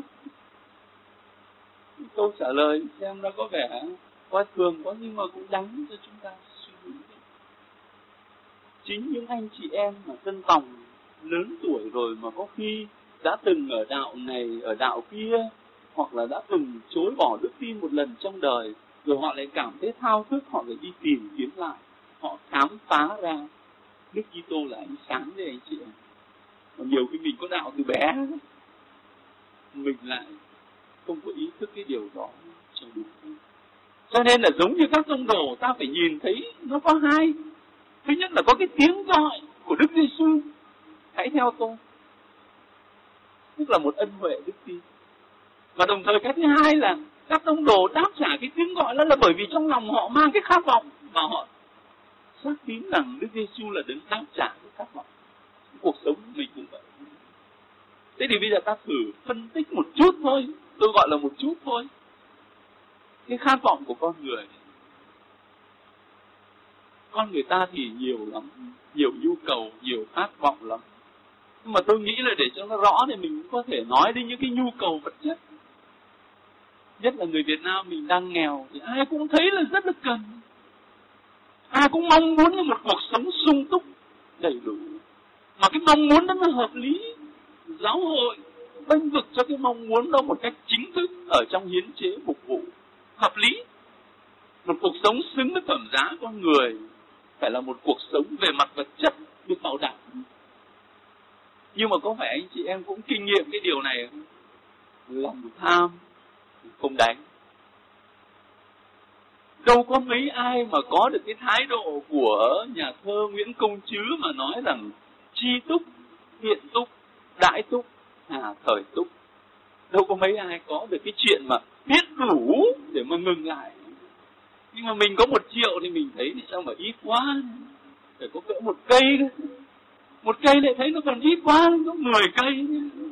Câu trả lời xem nó có vẻ quá thường quá, nhưng mà cũng đáng cho chúng ta suy nghĩ. Chính những anh chị em mà dân tòng lớn tuổi rồi mà có khi đã từng ở đạo này, ở đạo kia, hoặc là đã từng chối bỏ đức tin một lần trong đời, rồi họ lại cảm thấy thao thức, họ lại đi tìm kiếm lại, họ khám phá ra Đức Kitô là ánh sáng đấy anh chị em. Còn nhiều khi mình có đạo từ bé, mình lại không có ý thức cái điều đó cho đúng. Cho nên là giống như các tông đồ, ta phải nhìn thấy nó có hai. Thứ nhất là có cái tiếng gọi của Đức Giêsu: hãy theo tôi, tức là một ân huệ đức tin. Và đồng thời cái thứ hai là các tông đồ đáp trả cái tiếng gọi đó là bởi vì trong lòng họ mang cái khát vọng, và họ xác tín rằng Đức Giêsu là đấng đáp trả cái khát vọng. Cuộc sống của mình cũng vậy. Thế thì bây giờ ta thử phân tích một chút thôi, tôi gọi là một chút thôi, cái khát vọng của con người. Con người ta thì nhiều lắm, nhiều nhu cầu, nhiều khát vọng lắm. Nhưng mà tôi nghĩ là để cho nó rõ thì mình cũng có thể nói đến những cái nhu cầu vật chất. Nhất là người Việt Nam mình đang nghèo thì ai cũng thấy là rất là cần. Ai cũng mong muốn một cuộc sống sung túc, đầy đủ. Mà cái mong muốn đó nó hợp lý. Giáo hội bênh vực cho cái mong muốn đó một cách chính thức ở trong hiến chế phục vụ. Hợp lý. Một cuộc sống xứng với phẩm giá con người phải là một cuộc sống về mặt vật chất được bảo đảm. Nhưng mà có phải anh chị em cũng kinh nghiệm cái điều này không? Lòng tham không đánh. Đâu có mấy ai mà có được cái thái độ của nhà thơ Nguyễn Công Trứ mà nói rằng chi túc, hiện túc, đãi túc, thời túc. Đâu có mấy ai có được cái chuyện mà biết đủ để mà ngừng lại. Nhưng mà mình có 1 triệu thì mình thấy thì sao mà ít quá. Phải có cỡ 1 cây thôi. 1 cây lại thấy nó còn ít quá, nó có 10 cây.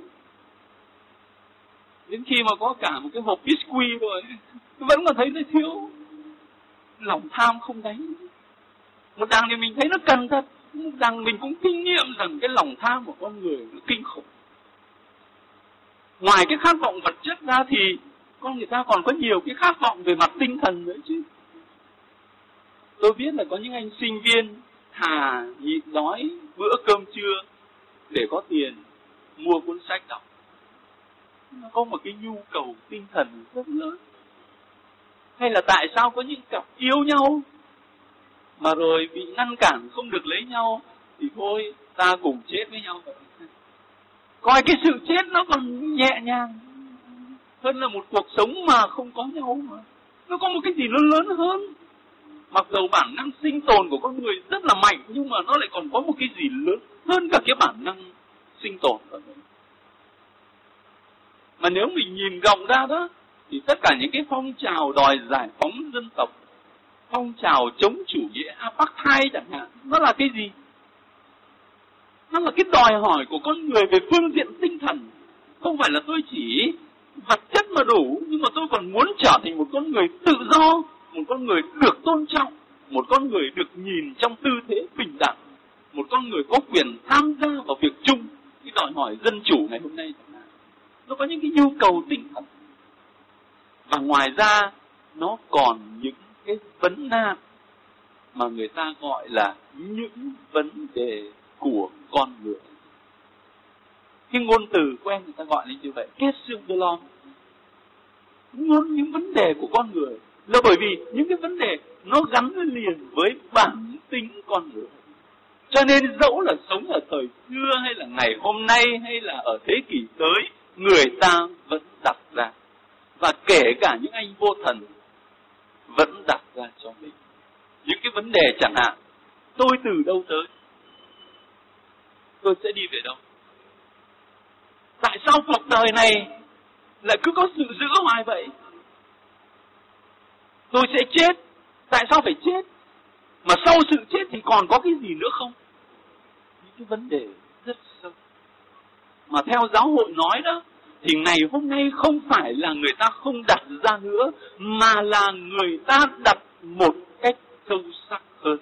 Đến khi mà có cả một cái hộp biscuit rồi, vẫn còn thấy nó thiếu. Lòng tham không đánh. Một đằng thì mình thấy nó cần thật, một đằng mình cũng kinh nghiệm rằng cái lòng tham của con người nó kinh khủng. Ngoài cái khát vọng vật chất ra thì con người ta còn có nhiều cái khát vọng về mặt tinh thần nữa chứ. Tôi biết là có những anh sinh viên thà nhịn đói bữa cơm trưa để có tiền mua cuốn sách đọc. Nó có một cái nhu cầu tinh thần rất lớn. Hay là tại sao có những cặp yêu nhau mà rồi bị ngăn cản không được lấy nhau thì thôi ta cùng chết với nhau vậy. Coi cái sự chết nó còn nhẹ nhàng hơn là một cuộc sống mà không có nhau mà. Nó có một cái gì nó lớn hơn. Mặc dù bản năng sinh tồn của con người rất là mạnh nhưng mà nó lại còn có một cái gì lớn hơn cả cái bản năng sinh tồn của mình. Mà nếu mình nhìn rộng ra đó thì tất cả những cái phong trào đòi giải phóng dân tộc, phong trào chống chủ nghĩa apartheid chẳng hạn, nó là cái gì? Nó là cái đòi hỏi của con người về phương diện tinh thần. Không phải là tôi chỉ vật chất mà đủ, nhưng mà tôi còn muốn trở thành một con người tự do, một con người được tôn trọng, một con người được nhìn trong tư thế bình đẳng, một con người có quyền tham gia vào việc chung. Cái đòi hỏi dân chủ ngày hôm nay nó có những cái nhu cầu tinh thần. Và ngoài ra nó còn những cái vấn nạn mà người ta gọi là những vấn đề của con người. Cái ngôn từ quen người ta gọi là như vậy, question de l'homme. Những vấn đề của con người là bởi vì những cái vấn đề nó gắn liền với bản tính con người. Cho nên dẫu là sống ở thời xưa hay là ngày hôm nay hay là ở thế kỷ tới, người ta vẫn đặt ra. Và kể cả những anh vô thần vẫn đặt ra cho mình những cái vấn đề, chẳng hạn tôi từ đâu tới, tôi sẽ đi về đâu, tại sao cuộc đời này lại cứ có sự giữ hoài vậy, tôi sẽ chết, tại sao phải chết, mà sau sự chết thì còn có cái gì nữa không? Những cái vấn đề rất sâu mà theo giáo hội nói đó thì ngày hôm nay không phải là người ta không đặt ra nữa, mà là người ta đặt một cách sâu sắc hơn.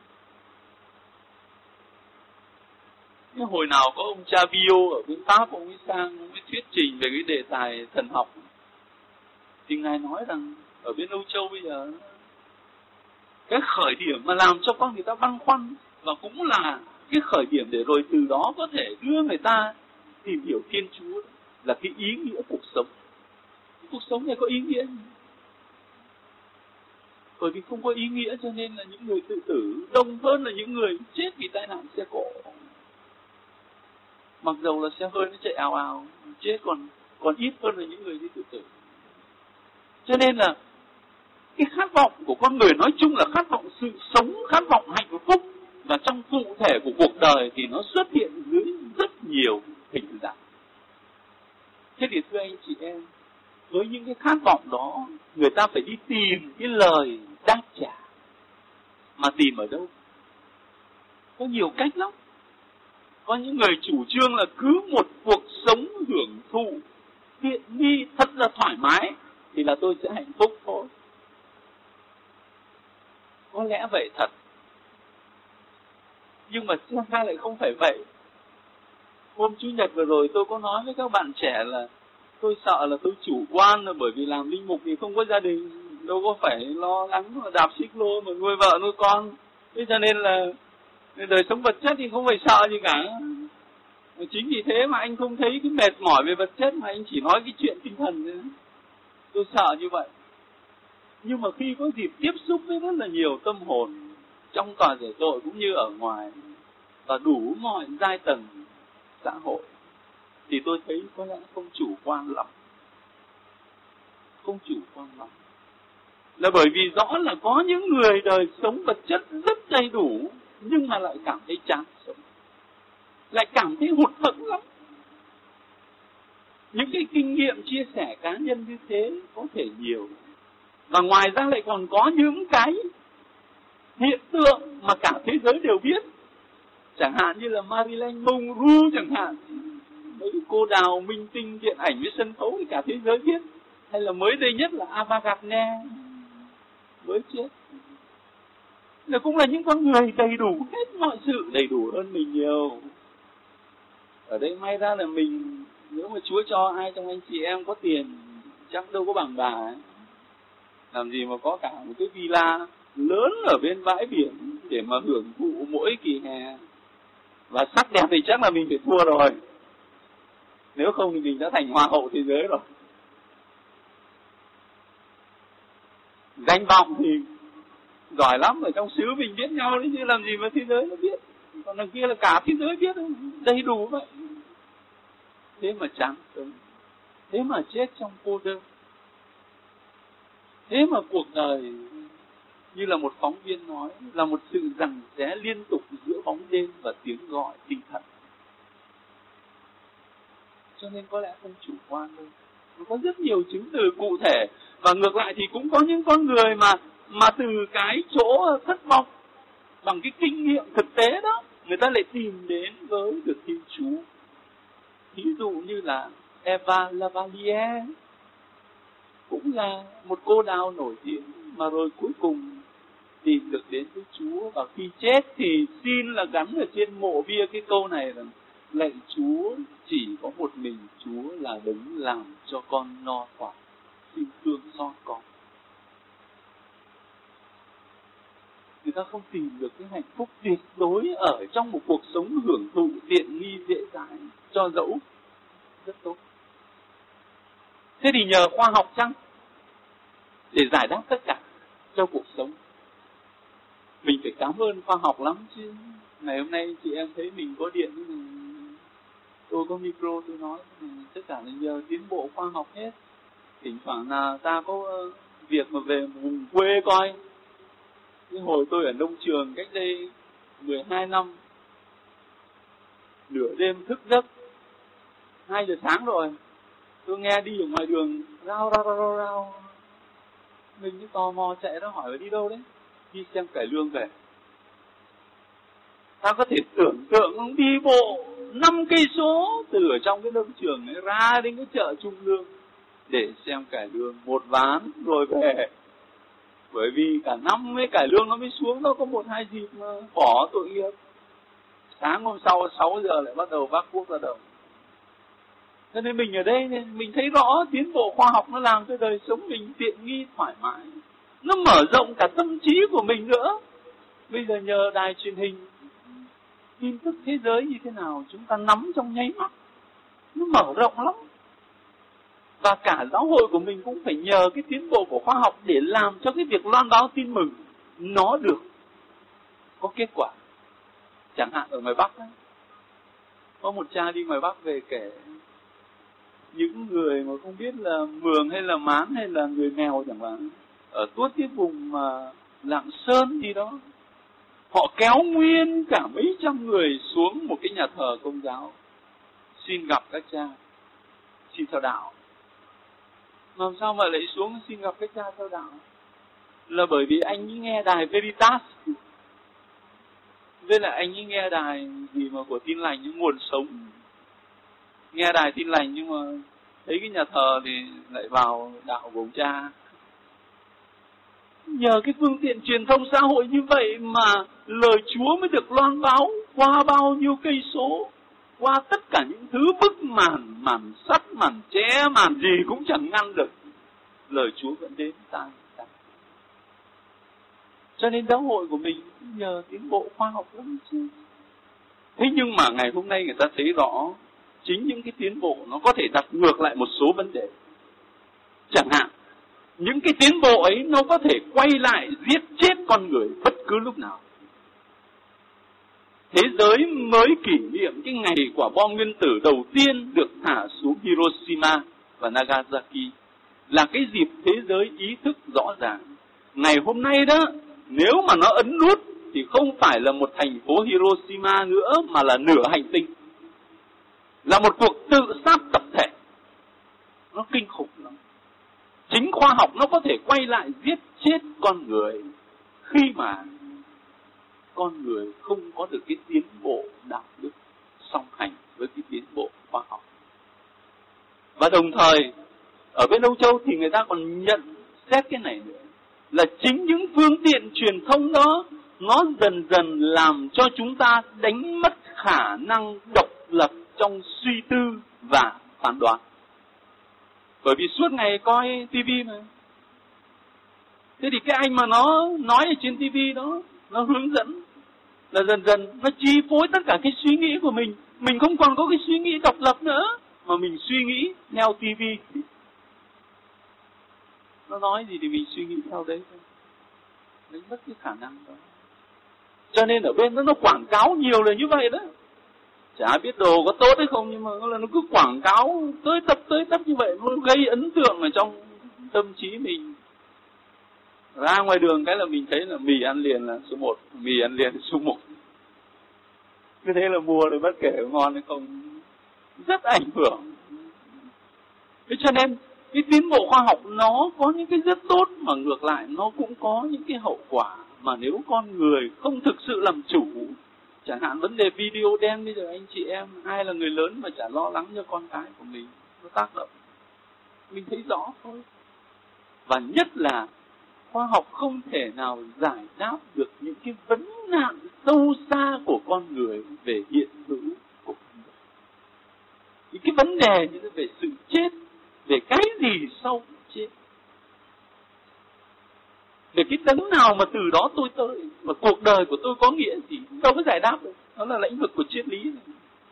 Nhưng hồi nào có ông cha Bio ở bên Pháp, ông ấy sang, ông ấy thuyết trình về cái đề tài thần học, thì ngài nói rằng ở bên Âu Châu bây giờ cái khởi điểm mà làm cho con người ta băn khoăn, và cũng là cái khởi điểm để rồi từ đó có thể đưa người ta tìm hiểu Thiên Chúa, là cái ý nghĩa cuộc sống. Cuộc sống này có ý nghĩa gì? Bởi vì không có ý nghĩa cho nên là những người tự tử đông hơn là những người chết vì tai nạn xe cộ. Mặc dầu là xe hơi nó chạy ào ào, chết còn ít hơn là những người đi tự tử. Cho nên là cái khát vọng của con người nói chung là khát vọng sự sống, khát vọng hạnh phúc, và trong cụ thể của cuộc đời thì nó xuất hiện dưới rất nhiều hình dạng. Thế thì thưa anh chị em, với những cái khát vọng đó, người ta phải đi tìm cái lời đáp trả. Mà tìm ở đâu? Có nhiều cách lắm. Có những người chủ trương là cứ một cuộc sống hưởng thụ tiện nghi thật là thoải mái thì là tôi sẽ hạnh phúc thôi. Có lẽ vậy thật. Nhưng mà cha lại không phải vậy. Hôm Chủ nhật vừa rồi tôi có nói với các bạn trẻ là tôi sợ là tôi chủ quan, là bởi vì làm linh mục thì không có gia đình, đâu có phải lo lắng mà đạp xích lô mà nuôi vợ nuôi con. Thế cho nên là đời sống vật chất thì không phải sợ gì cả. Chính vì thế mà anh không thấy cái mệt mỏi về vật chất, mà anh chỉ nói cái chuyện tinh thần thôi. Tôi sợ như vậy. Nhưng mà khi có dịp tiếp xúc với rất là nhiều tâm hồn trong tòa giải tội cũng như ở ngoài, và đủ mọi giai tầng xã hội, thì tôi thấy có lẽ không chủ quan lắm. Không chủ quan lắm. Là bởi vì rõ là có những người đời sống vật chất rất đầy đủ, nhưng mà lại cảm thấy chán sống, lại cảm thấy hụt hẫng lắm. Những cái kinh nghiệm chia sẻ cá nhân như thế có thể nhiều. Và ngoài ra lại còn có những cái hiện tượng mà cả thế giới đều biết. Chẳng hạn như là Marilyn Monroe chẳng hạn. Mấy cô đào minh tinh điện ảnh với sân khấu thì cả thế giới biết. Hay là mới đây nhất là Ava Gardner mới chết. Là cũng là những con người đầy đủ hết mọi sự, đầy đủ hơn mình nhiều. Ở đây may ra là mình, nếu mà Chúa cho ai trong anh chị em có tiền, chắc đâu có bằng bà ấy. Làm gì mà có cả một cái villa lớn ở bên bãi biển để mà hưởng thụ mỗi kỳ hè. Và sắc đẹp thì chắc là mình phải thua rồi. Nếu không thì mình đã thành hoa hậu thế giới rồi. Danh vọng thì giỏi lắm, ở trong xứ mình biết nhau đấy chứ làm gì mà thế giới nó biết. Còn đằng kia là cả thế giới biết, đầy đủ vậy. Thế mà chán sống, thế mà chết trong cô đơn. Thế mà cuộc đời như là một phóng viên nói, là một sự giằng xé liên tục giữa bóng đêm và tiếng gọi tinh thần. Cho nên có lẽ không chủ quan đâu. Nó có rất nhiều chứng từ cụ thể. Và ngược lại thì cũng có những con người mà từ cái chỗ thất vọng, bằng cái kinh nghiệm thực tế đó, người ta lại tìm đến với được Thiên Chúa. Ví dụ như là Eva Lavalier, cũng là một cô đào nổi tiếng, mà rồi cuối cùng tìm được đến với Chúa. Và khi chết thì xin là gắn ở trên mộ bia cái câu này là: lạy Chúa, chỉ có một mình Chúa là đấng làm cho con no khoả, xin thương xót con. Người ta không tìm được cái hạnh phúc tuyệt đối ở trong một cuộc sống hưởng thụ tiện nghi dễ dãi, cho dẫu rất tốt. Thế thì nhờ khoa học chăng để giải đáp tất cả cho cuộc sống? Mình phải cảm ơn khoa học lắm chứ. Ngày hôm nay chị em thấy mình có điện, tôi có micro, tôi nói tất cả là nhờ tiến bộ khoa học hết. Thỉnh thoảng là ta có việc mà về vùng quê coi. Cái hồi tôi ở nông trường cách đây 12 năm, nửa đêm thức giấc, 2 giờ sáng rồi, tôi nghe đi ở ngoài đường rao. Mình cứ tò mò chạy ra hỏi là đi đâu đấy. Đi xem cải lương về. Ta có thể tưởng tượng ông đi bộ 5 cây số từ ở trong cái nông trường ấy ra đến cái chợ Trung Lương để xem cải lương một ván rồi về. Bởi vì cả năm với cải lương nó mới xuống, nó có 1-2 dịp mà bỏ tội nghiệp. Sáng hôm sau 6 giờ lại bắt đầu vác cuốc ra đồng. Cho nên mình ở đây mình thấy rõ tiến bộ khoa học nó làm cho đời sống mình tiện nghi thoải mái. Nó mở rộng cả tâm trí của mình nữa. Bây giờ nhờ đài truyền hình, tin tức thế giới như thế nào chúng ta nắm trong nháy mắt. Nó mở rộng lắm. Và cả giáo hội của mình cũng phải nhờ cái tiến bộ của khoa học để làm cho cái việc loan báo tin mừng nó được có kết quả. Chẳng hạn ở ngoài Bắc ấy, có một cha đi ngoài Bắc về kể những người mà không biết là Mường hay là Mán hay là người nghèo chẳng hạn, ở tuốt cái vùng mà Lạng Sơn gì đó, họ kéo nguyên cả mấy trăm người xuống một cái nhà thờ Công giáo xin gặp các cha, xin theo đạo. Làm sao mà lại xuống xin gặp các cha theo đạo? Là bởi vì anh ấy nghe đài Veritas, với lại anh ấy nghe đài gì mà của Tin Lành, những nguồn sống. Nghe đài Tin Lành nhưng mà thấy cái nhà thờ thì lại vào đạo của ông cha. Nhờ cái phương tiện truyền thông xã hội như vậy mà lời Chúa mới được loan báo qua bao nhiêu cây số, qua tất cả những thứ bức màn sắt, màn che, màn gì cũng chẳng ngăn được, lời Chúa vẫn đến ta. Cho nên giáo hội của mình nhờ tiến bộ khoa học lắm chứ. Thế nhưng mà ngày hôm nay người ta thấy rõ, chính những cái tiến bộ nó có thể đặt ngược lại một số vấn đề. Chẳng hạn, những cái tiến bộ ấy nó có thể quay lại giết chết con người bất cứ lúc nào. Thế giới mới kỷ niệm cái ngày quả bom nguyên tử đầu tiên được thả xuống Hiroshima và Nagasaki, là cái dịp thế giới ý thức rõ ràng. Ngày hôm nay đó, nếu mà nó ấn nút thì không phải là một thành phố Hiroshima nữa, mà là nửa hành tinh. Là một cuộc tự sát tập thể. Nó kinh khủng lắm. Chính khoa học nó có thể quay lại giết chết con người khi mà con người không có được cái tiến bộ đạo đức song hành với cái tiến bộ khoa học. Và đồng thời, ở bên Âu Châu thì người ta còn nhận xét cái này nữa, là chính những phương tiện truyền thông đó, nó dần dần làm cho chúng ta đánh mất khả năng độc lập trong suy tư và phán đoán. Bởi vì suốt ngày coi tivi mà. Thế thì cái anh mà nó nói ở trên tivi đó, nó hướng dẫn, là dần dần nó chi phối tất cả cái suy nghĩ của mình. Mình không còn có cái suy nghĩ độc lập nữa, mà mình suy nghĩ theo tivi. Nó nói gì thì mình suy nghĩ theo đấy thôi. Đánh mất cái khả năng đó. Cho nên ở bên đó nó quảng cáo nhiều là như vậy đó. Chả biết đồ có tốt hay không, nhưng mà nó cứ quảng cáo tới tấp như vậy, nó gây ấn tượng ở trong tâm trí mình. Ra ngoài đường cái là mình thấy là mì ăn liền là số 1, mì ăn liền là số 1. Cứ thế là mua rồi bất kể ngon hay không, rất ảnh hưởng. Thế cho nên cái tiến bộ khoa học nó có những cái rất tốt, mà ngược lại nó cũng có những cái hậu quả mà nếu con người không thực sự làm chủ. Chẳng hạn vấn đề video đen, bây giờ anh chị em ai là người lớn mà chả lo lắng cho con cái của mình, nó tác động. Mình thấy rõ thôi. Và nhất là khoa học không thể nào giải đáp được những cái vấn nạn sâu xa của con người về hiện hữu của con người. Những cái vấn đề như về sự chết, về cái gì sau chết, về cái tấn nào mà từ đó tôi tới, và cuộc đời của tôi có nghĩa gì, đâu có giải đáp được. Đó là lĩnh vực của triết lý này.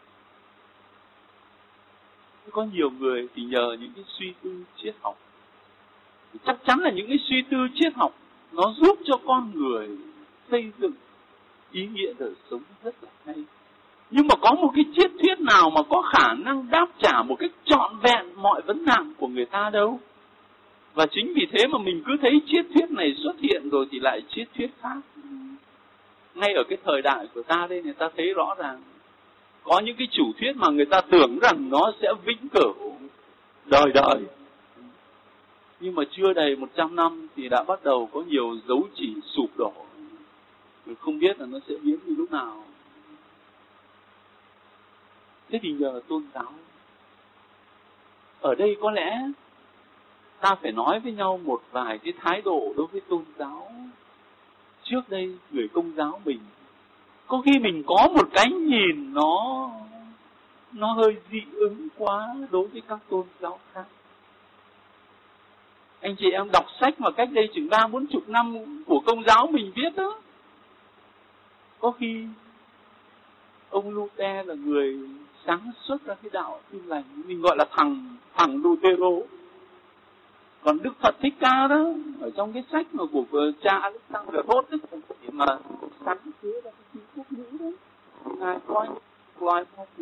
Có nhiều người thì nhờ những cái suy tư triết học. Chắc chắn là những cái suy tư triết học nó giúp cho con người xây dựng ý nghĩa đời sống rất là hay. Nhưng mà có một cái triết thuyết nào mà có khả năng đáp trả một cách trọn vẹn mọi vấn nạn của người ta đâu. Và chính vì thế mà mình cứ thấy triết thuyết này xuất hiện rồi thì lại triết thuyết khác. Ngay ở cái thời đại của ta đây, người ta thấy rõ ràng có những cái chủ thuyết mà người ta tưởng rằng nó sẽ vĩnh cửu đời đời. Nhưng mà chưa đầy 100 năm thì đã bắt đầu có nhiều dấu chỉ sụp đổ. Mình không biết là nó sẽ biến như lúc nào. Thế thì nhờ tôn giáo. Ở đây có lẽ ta phải nói với nhau một vài cái thái độ đối với tôn giáo. Trước đây người Công giáo mình, có khi mình có một cái nhìn nó hơi dị ứng quá đối với các tôn giáo khác. Anh chị em đọc sách mà cách đây chừng 30-40 năm của Công giáo mình viết đó. Có khi ông Luther là người sáng xuất ra cái đạo Tin Lành, mình gọi là thằng Lutero. Còn Đức Phật Thích Ca đó, ở trong cái sách mà của cha Alexander Hốt ấy, mà sáng chứa ra cái chữ quốc ngữ đó, ngài coi loài hoa tử.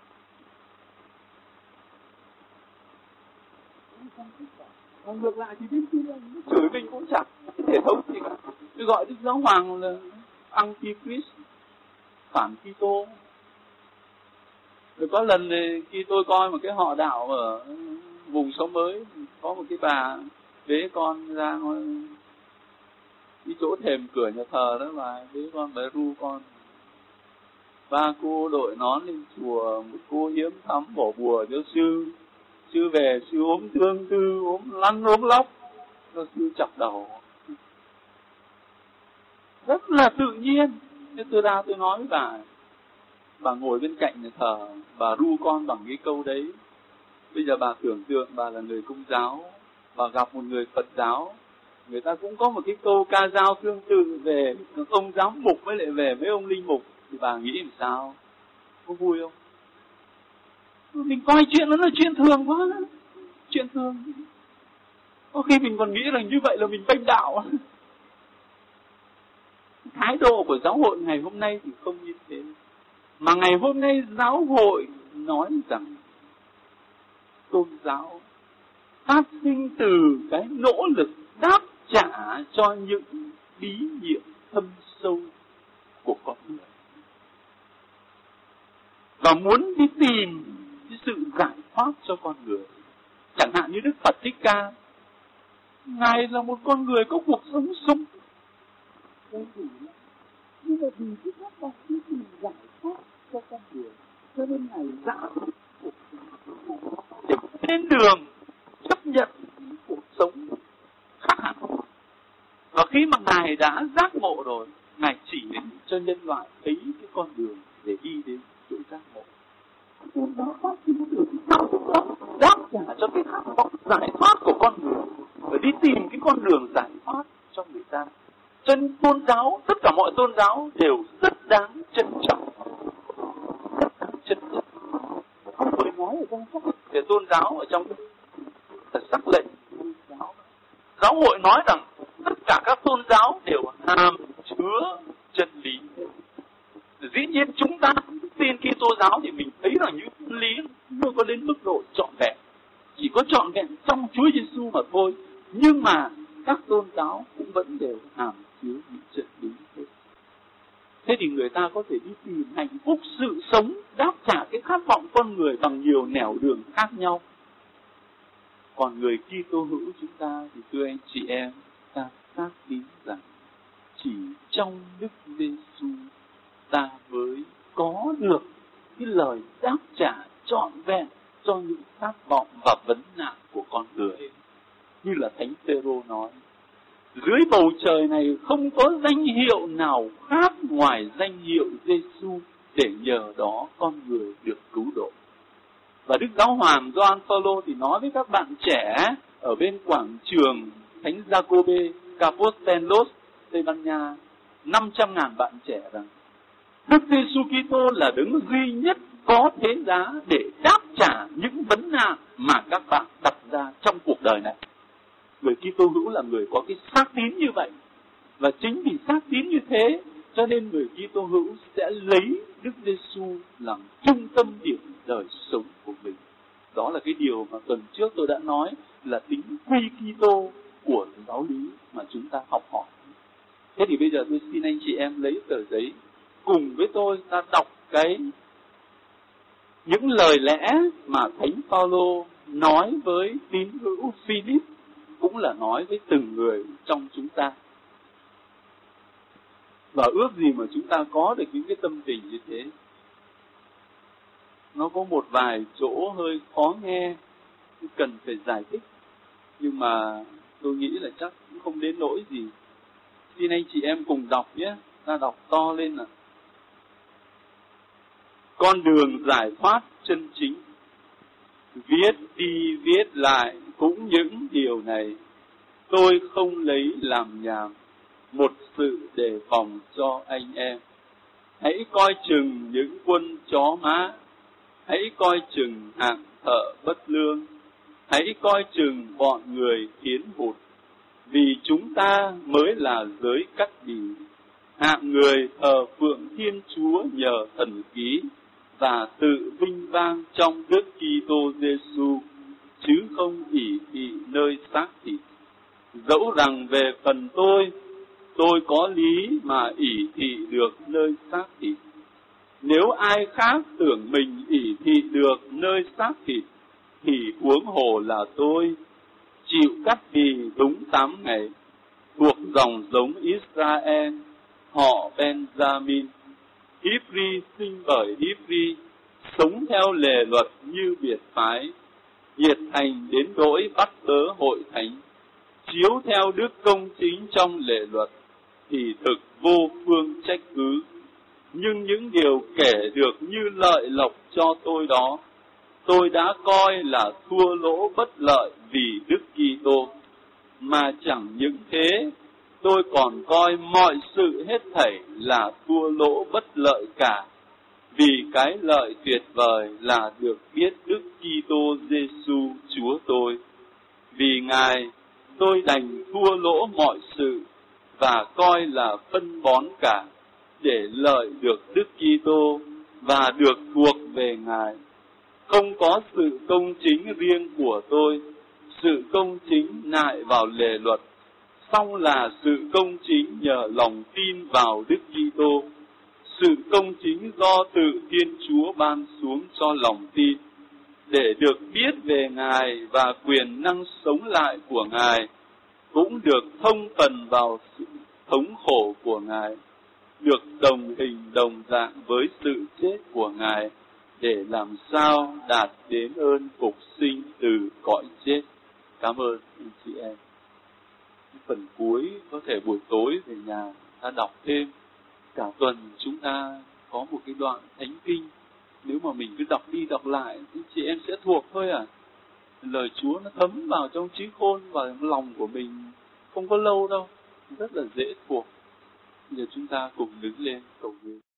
Còn ngược lại thì đến khi nó chửi mình cũng chẳng thể thống gì cả. Tôi gọi Đức Giáo Hoàng là Antichrist, phản Kitô. Rồi có lần thì khi tôi coi một cái họ đạo ở vùng Sống Mới, có một cái bà bế con ra cái chỗ thềm cửa nhà thờ đó, và bế con bé ru con. Ba cô đội nón lên chùa, một cô hiếm thắm bỏ bùa cho sư. Sư về, sư ốm thương tư, ốm lăn ốm lóc, rồi sư chọc đầu. Rất là tự nhiên. Thế tôi ra tôi nói với bà, bà ngồi bên cạnh nhà thờ, bà ru con bằng cái câu đấy. Bây giờ bà tưởng tượng bà là người Công giáo, bà gặp một người Phật giáo, người ta cũng có một cái câu ca dao tương tự về ông giám mục với lại về mấy ông linh mục, thì bà nghĩ làm sao? Có vui không? Mình coi chuyện nó là chuyện thường quá, chuyện thường. Có khi mình còn nghĩ rằng như vậy là mình bênh đạo. Thái độ của giáo hội ngày hôm nay thì không như thế. Mà ngày hôm nay giáo hội nói rằng tôn giáo phát sinh từ cái nỗ lực đáp trả cho những bí nhiệm thâm sâu của con người, và muốn đi tìm cái sự giải thoát cho con người. Chẳng hạn như Đức Phật Thích Ca, Ngài là một con người có cuộc sống sung, nhưng mà vì cái pháp đó đi tìm giải thoát cho con người, cho nên Ngài dã để lên đường chấp nhận cuộc sống khác hẳn. Và khi mà Ngài đã giác ngộ rồi, Ngài chỉ đến cho nhân loại thấy cái con đường để đi đến chỗ giác ngộ. Tôn giáo phát sinh từ đáp trả cho cái khát vọng giải thoát của con người, và đi tìm cái con đường giải thoát cho người ta. Cho nên tôn giáo, tất cả mọi tôn giáo đều rất đáng trân trọng, rất đáng trân trọng. Không phải nói ở trong sách về tôn giáo, ở trong sắc lệnh tôn giáo. Giáo hội nói rằng tất cả các tôn giáo đều hàm chứa chân lý. Dĩ nhiên chúng ta tin Kitô giáo thì mình thấy rằng những chân lý chưa có đến mức độ trọn vẹn, chỉ có trọn vẹn trong Chúa Giêsu mà thôi. Nhưng mà các tôn giáo cũng vẫn đều hàm chứa những chân lý thế. Thế thì người ta có thể đi tìm hạnh phúc sự sống, đáp trả cái khát vọng con người bằng nhiều nẻo đường khác nhau. Còn người Kitô hữu chúng ta thì thưa anh chị em, ta xác tín rằng chỉ trong Đức Giêsu ta mới có được cái lời đáp trả trọn vẹn cho những khát vọng và vấn nạn của con người. Như là Thánh Phêrô nói, dưới bầu trời này không có danh hiệu nào khác ngoài danh hiệu Giêsu, để nhờ đó con người được cứu độ. Và Đức Giáo Hoàng Gioan Phaolô thì nói với các bạn trẻ ở bên quảng trường Thánh Giacobbe, Capostenlos, Tây Ban Nha, 500.000 bạn trẻ rằng Đức Giêsu Kitô là đấng duy nhất có thế giá để đáp trả những vấn nạn mà các bạn đặt ra trong cuộc đời này. Người Kitô hữu là người có cái xác tín như vậy, và chính vì xác tín như thế cho nên người Kitô hữu sẽ lấy Đức Giêsu làm trung tâm điểm đời sống của mình. Đó là cái điều mà tuần trước tôi đã nói là tính quy Kitô của giáo lý mà chúng ta học hỏi. Thế thì bây giờ tôi xin anh chị em lấy tờ giấy cùng với tôi ta đọc những lời lẽ mà Thánh Phaolô nói với tín hữu Philip, cũng là nói với từng người trong chúng ta. Và ước gì mà chúng ta có được những cái tâm tình như thế. Nó có một vài chỗ hơi khó nghe, cần phải giải thích, nhưng mà tôi nghĩ là chắc cũng không đến nỗi gì. Xin anh chị em cùng đọc nhé, ta đọc to lên nào. Con đường giải thoát chân chính. Viết đi viết lại cũng những điều này, tôi không lấy làm nhảm, một sự đề phòng cho anh em. Hãy coi chừng những quân chó má, hãy coi chừng hạng thợ bất lương, hãy coi chừng bọn người tiến vụt, vì chúng ta mới là giới cắt bì, hạng người thờ phượng Thiên Chúa nhờ thần ký và tự vinh vang trong Đức Kitô Giêsu, chứ không ỷ thị nơi xác thịt. Dẫu rằng về phần tôi có lý mà ỷ thị được nơi xác thịt. Nếu ai khác tưởng mình ỷ thị được nơi xác thịt, thì huống hồ là tôi, chịu cắt bì đúng 8 ngày, thuộc dòng giống Israel, họ Benjamin, Hebri sinh bởi Hebri, sống theo lề luật như biệt phái, nhiệt thành đến nỗi bắt tớ hội thánh, chiếu theo đức công chính trong lề luật, thì thực vô phương trách cứ. nhưng những điều kể được như lợi lộc cho tôi đó, tôi đã coi là thua lỗ bất lợi vì Đức Kitô. Mà chẳng những thế, tôi còn coi mọi sự hết thảy là thua lỗ bất lợi cả, vì cái lợi tuyệt vời là được biết Đức Kitô Giêsu Chúa tôi. Vì Ngài, tôi đành thua lỗ mọi sự và coi là phân bón cả, để lợi được Đức Kitô và được thuộc về Ngài. Không có sự công chính riêng của tôi, sự công chính nại vào lề luật, song là sự công chính nhờ lòng tin vào Đức Kitô, sự công chính do tự Thiên Chúa ban xuống cho lòng tin, để được biết về Ngài và quyền năng sống lại của Ngài, cũng được thông phần vào sự thống khổ của Ngài, được đồng hình đồng dạng với sự chết của Ngài, để làm sao đạt đến ơn phục sinh từ cõi chết. Cảm ơn anh chị em. Phần cuối có thể buổi tối về nhà ta đọc thêm. Cả tuần chúng ta có một cái đoạn thánh kinh. Nếu mà mình cứ đọc đi đọc lại thì chị em sẽ thuộc thôi à. Lời Chúa nó thấm vào trong trí khôn và lòng của mình không có lâu đâu, rất là dễ thuộc. Giờ chúng ta cùng đứng lên cầu nguyện.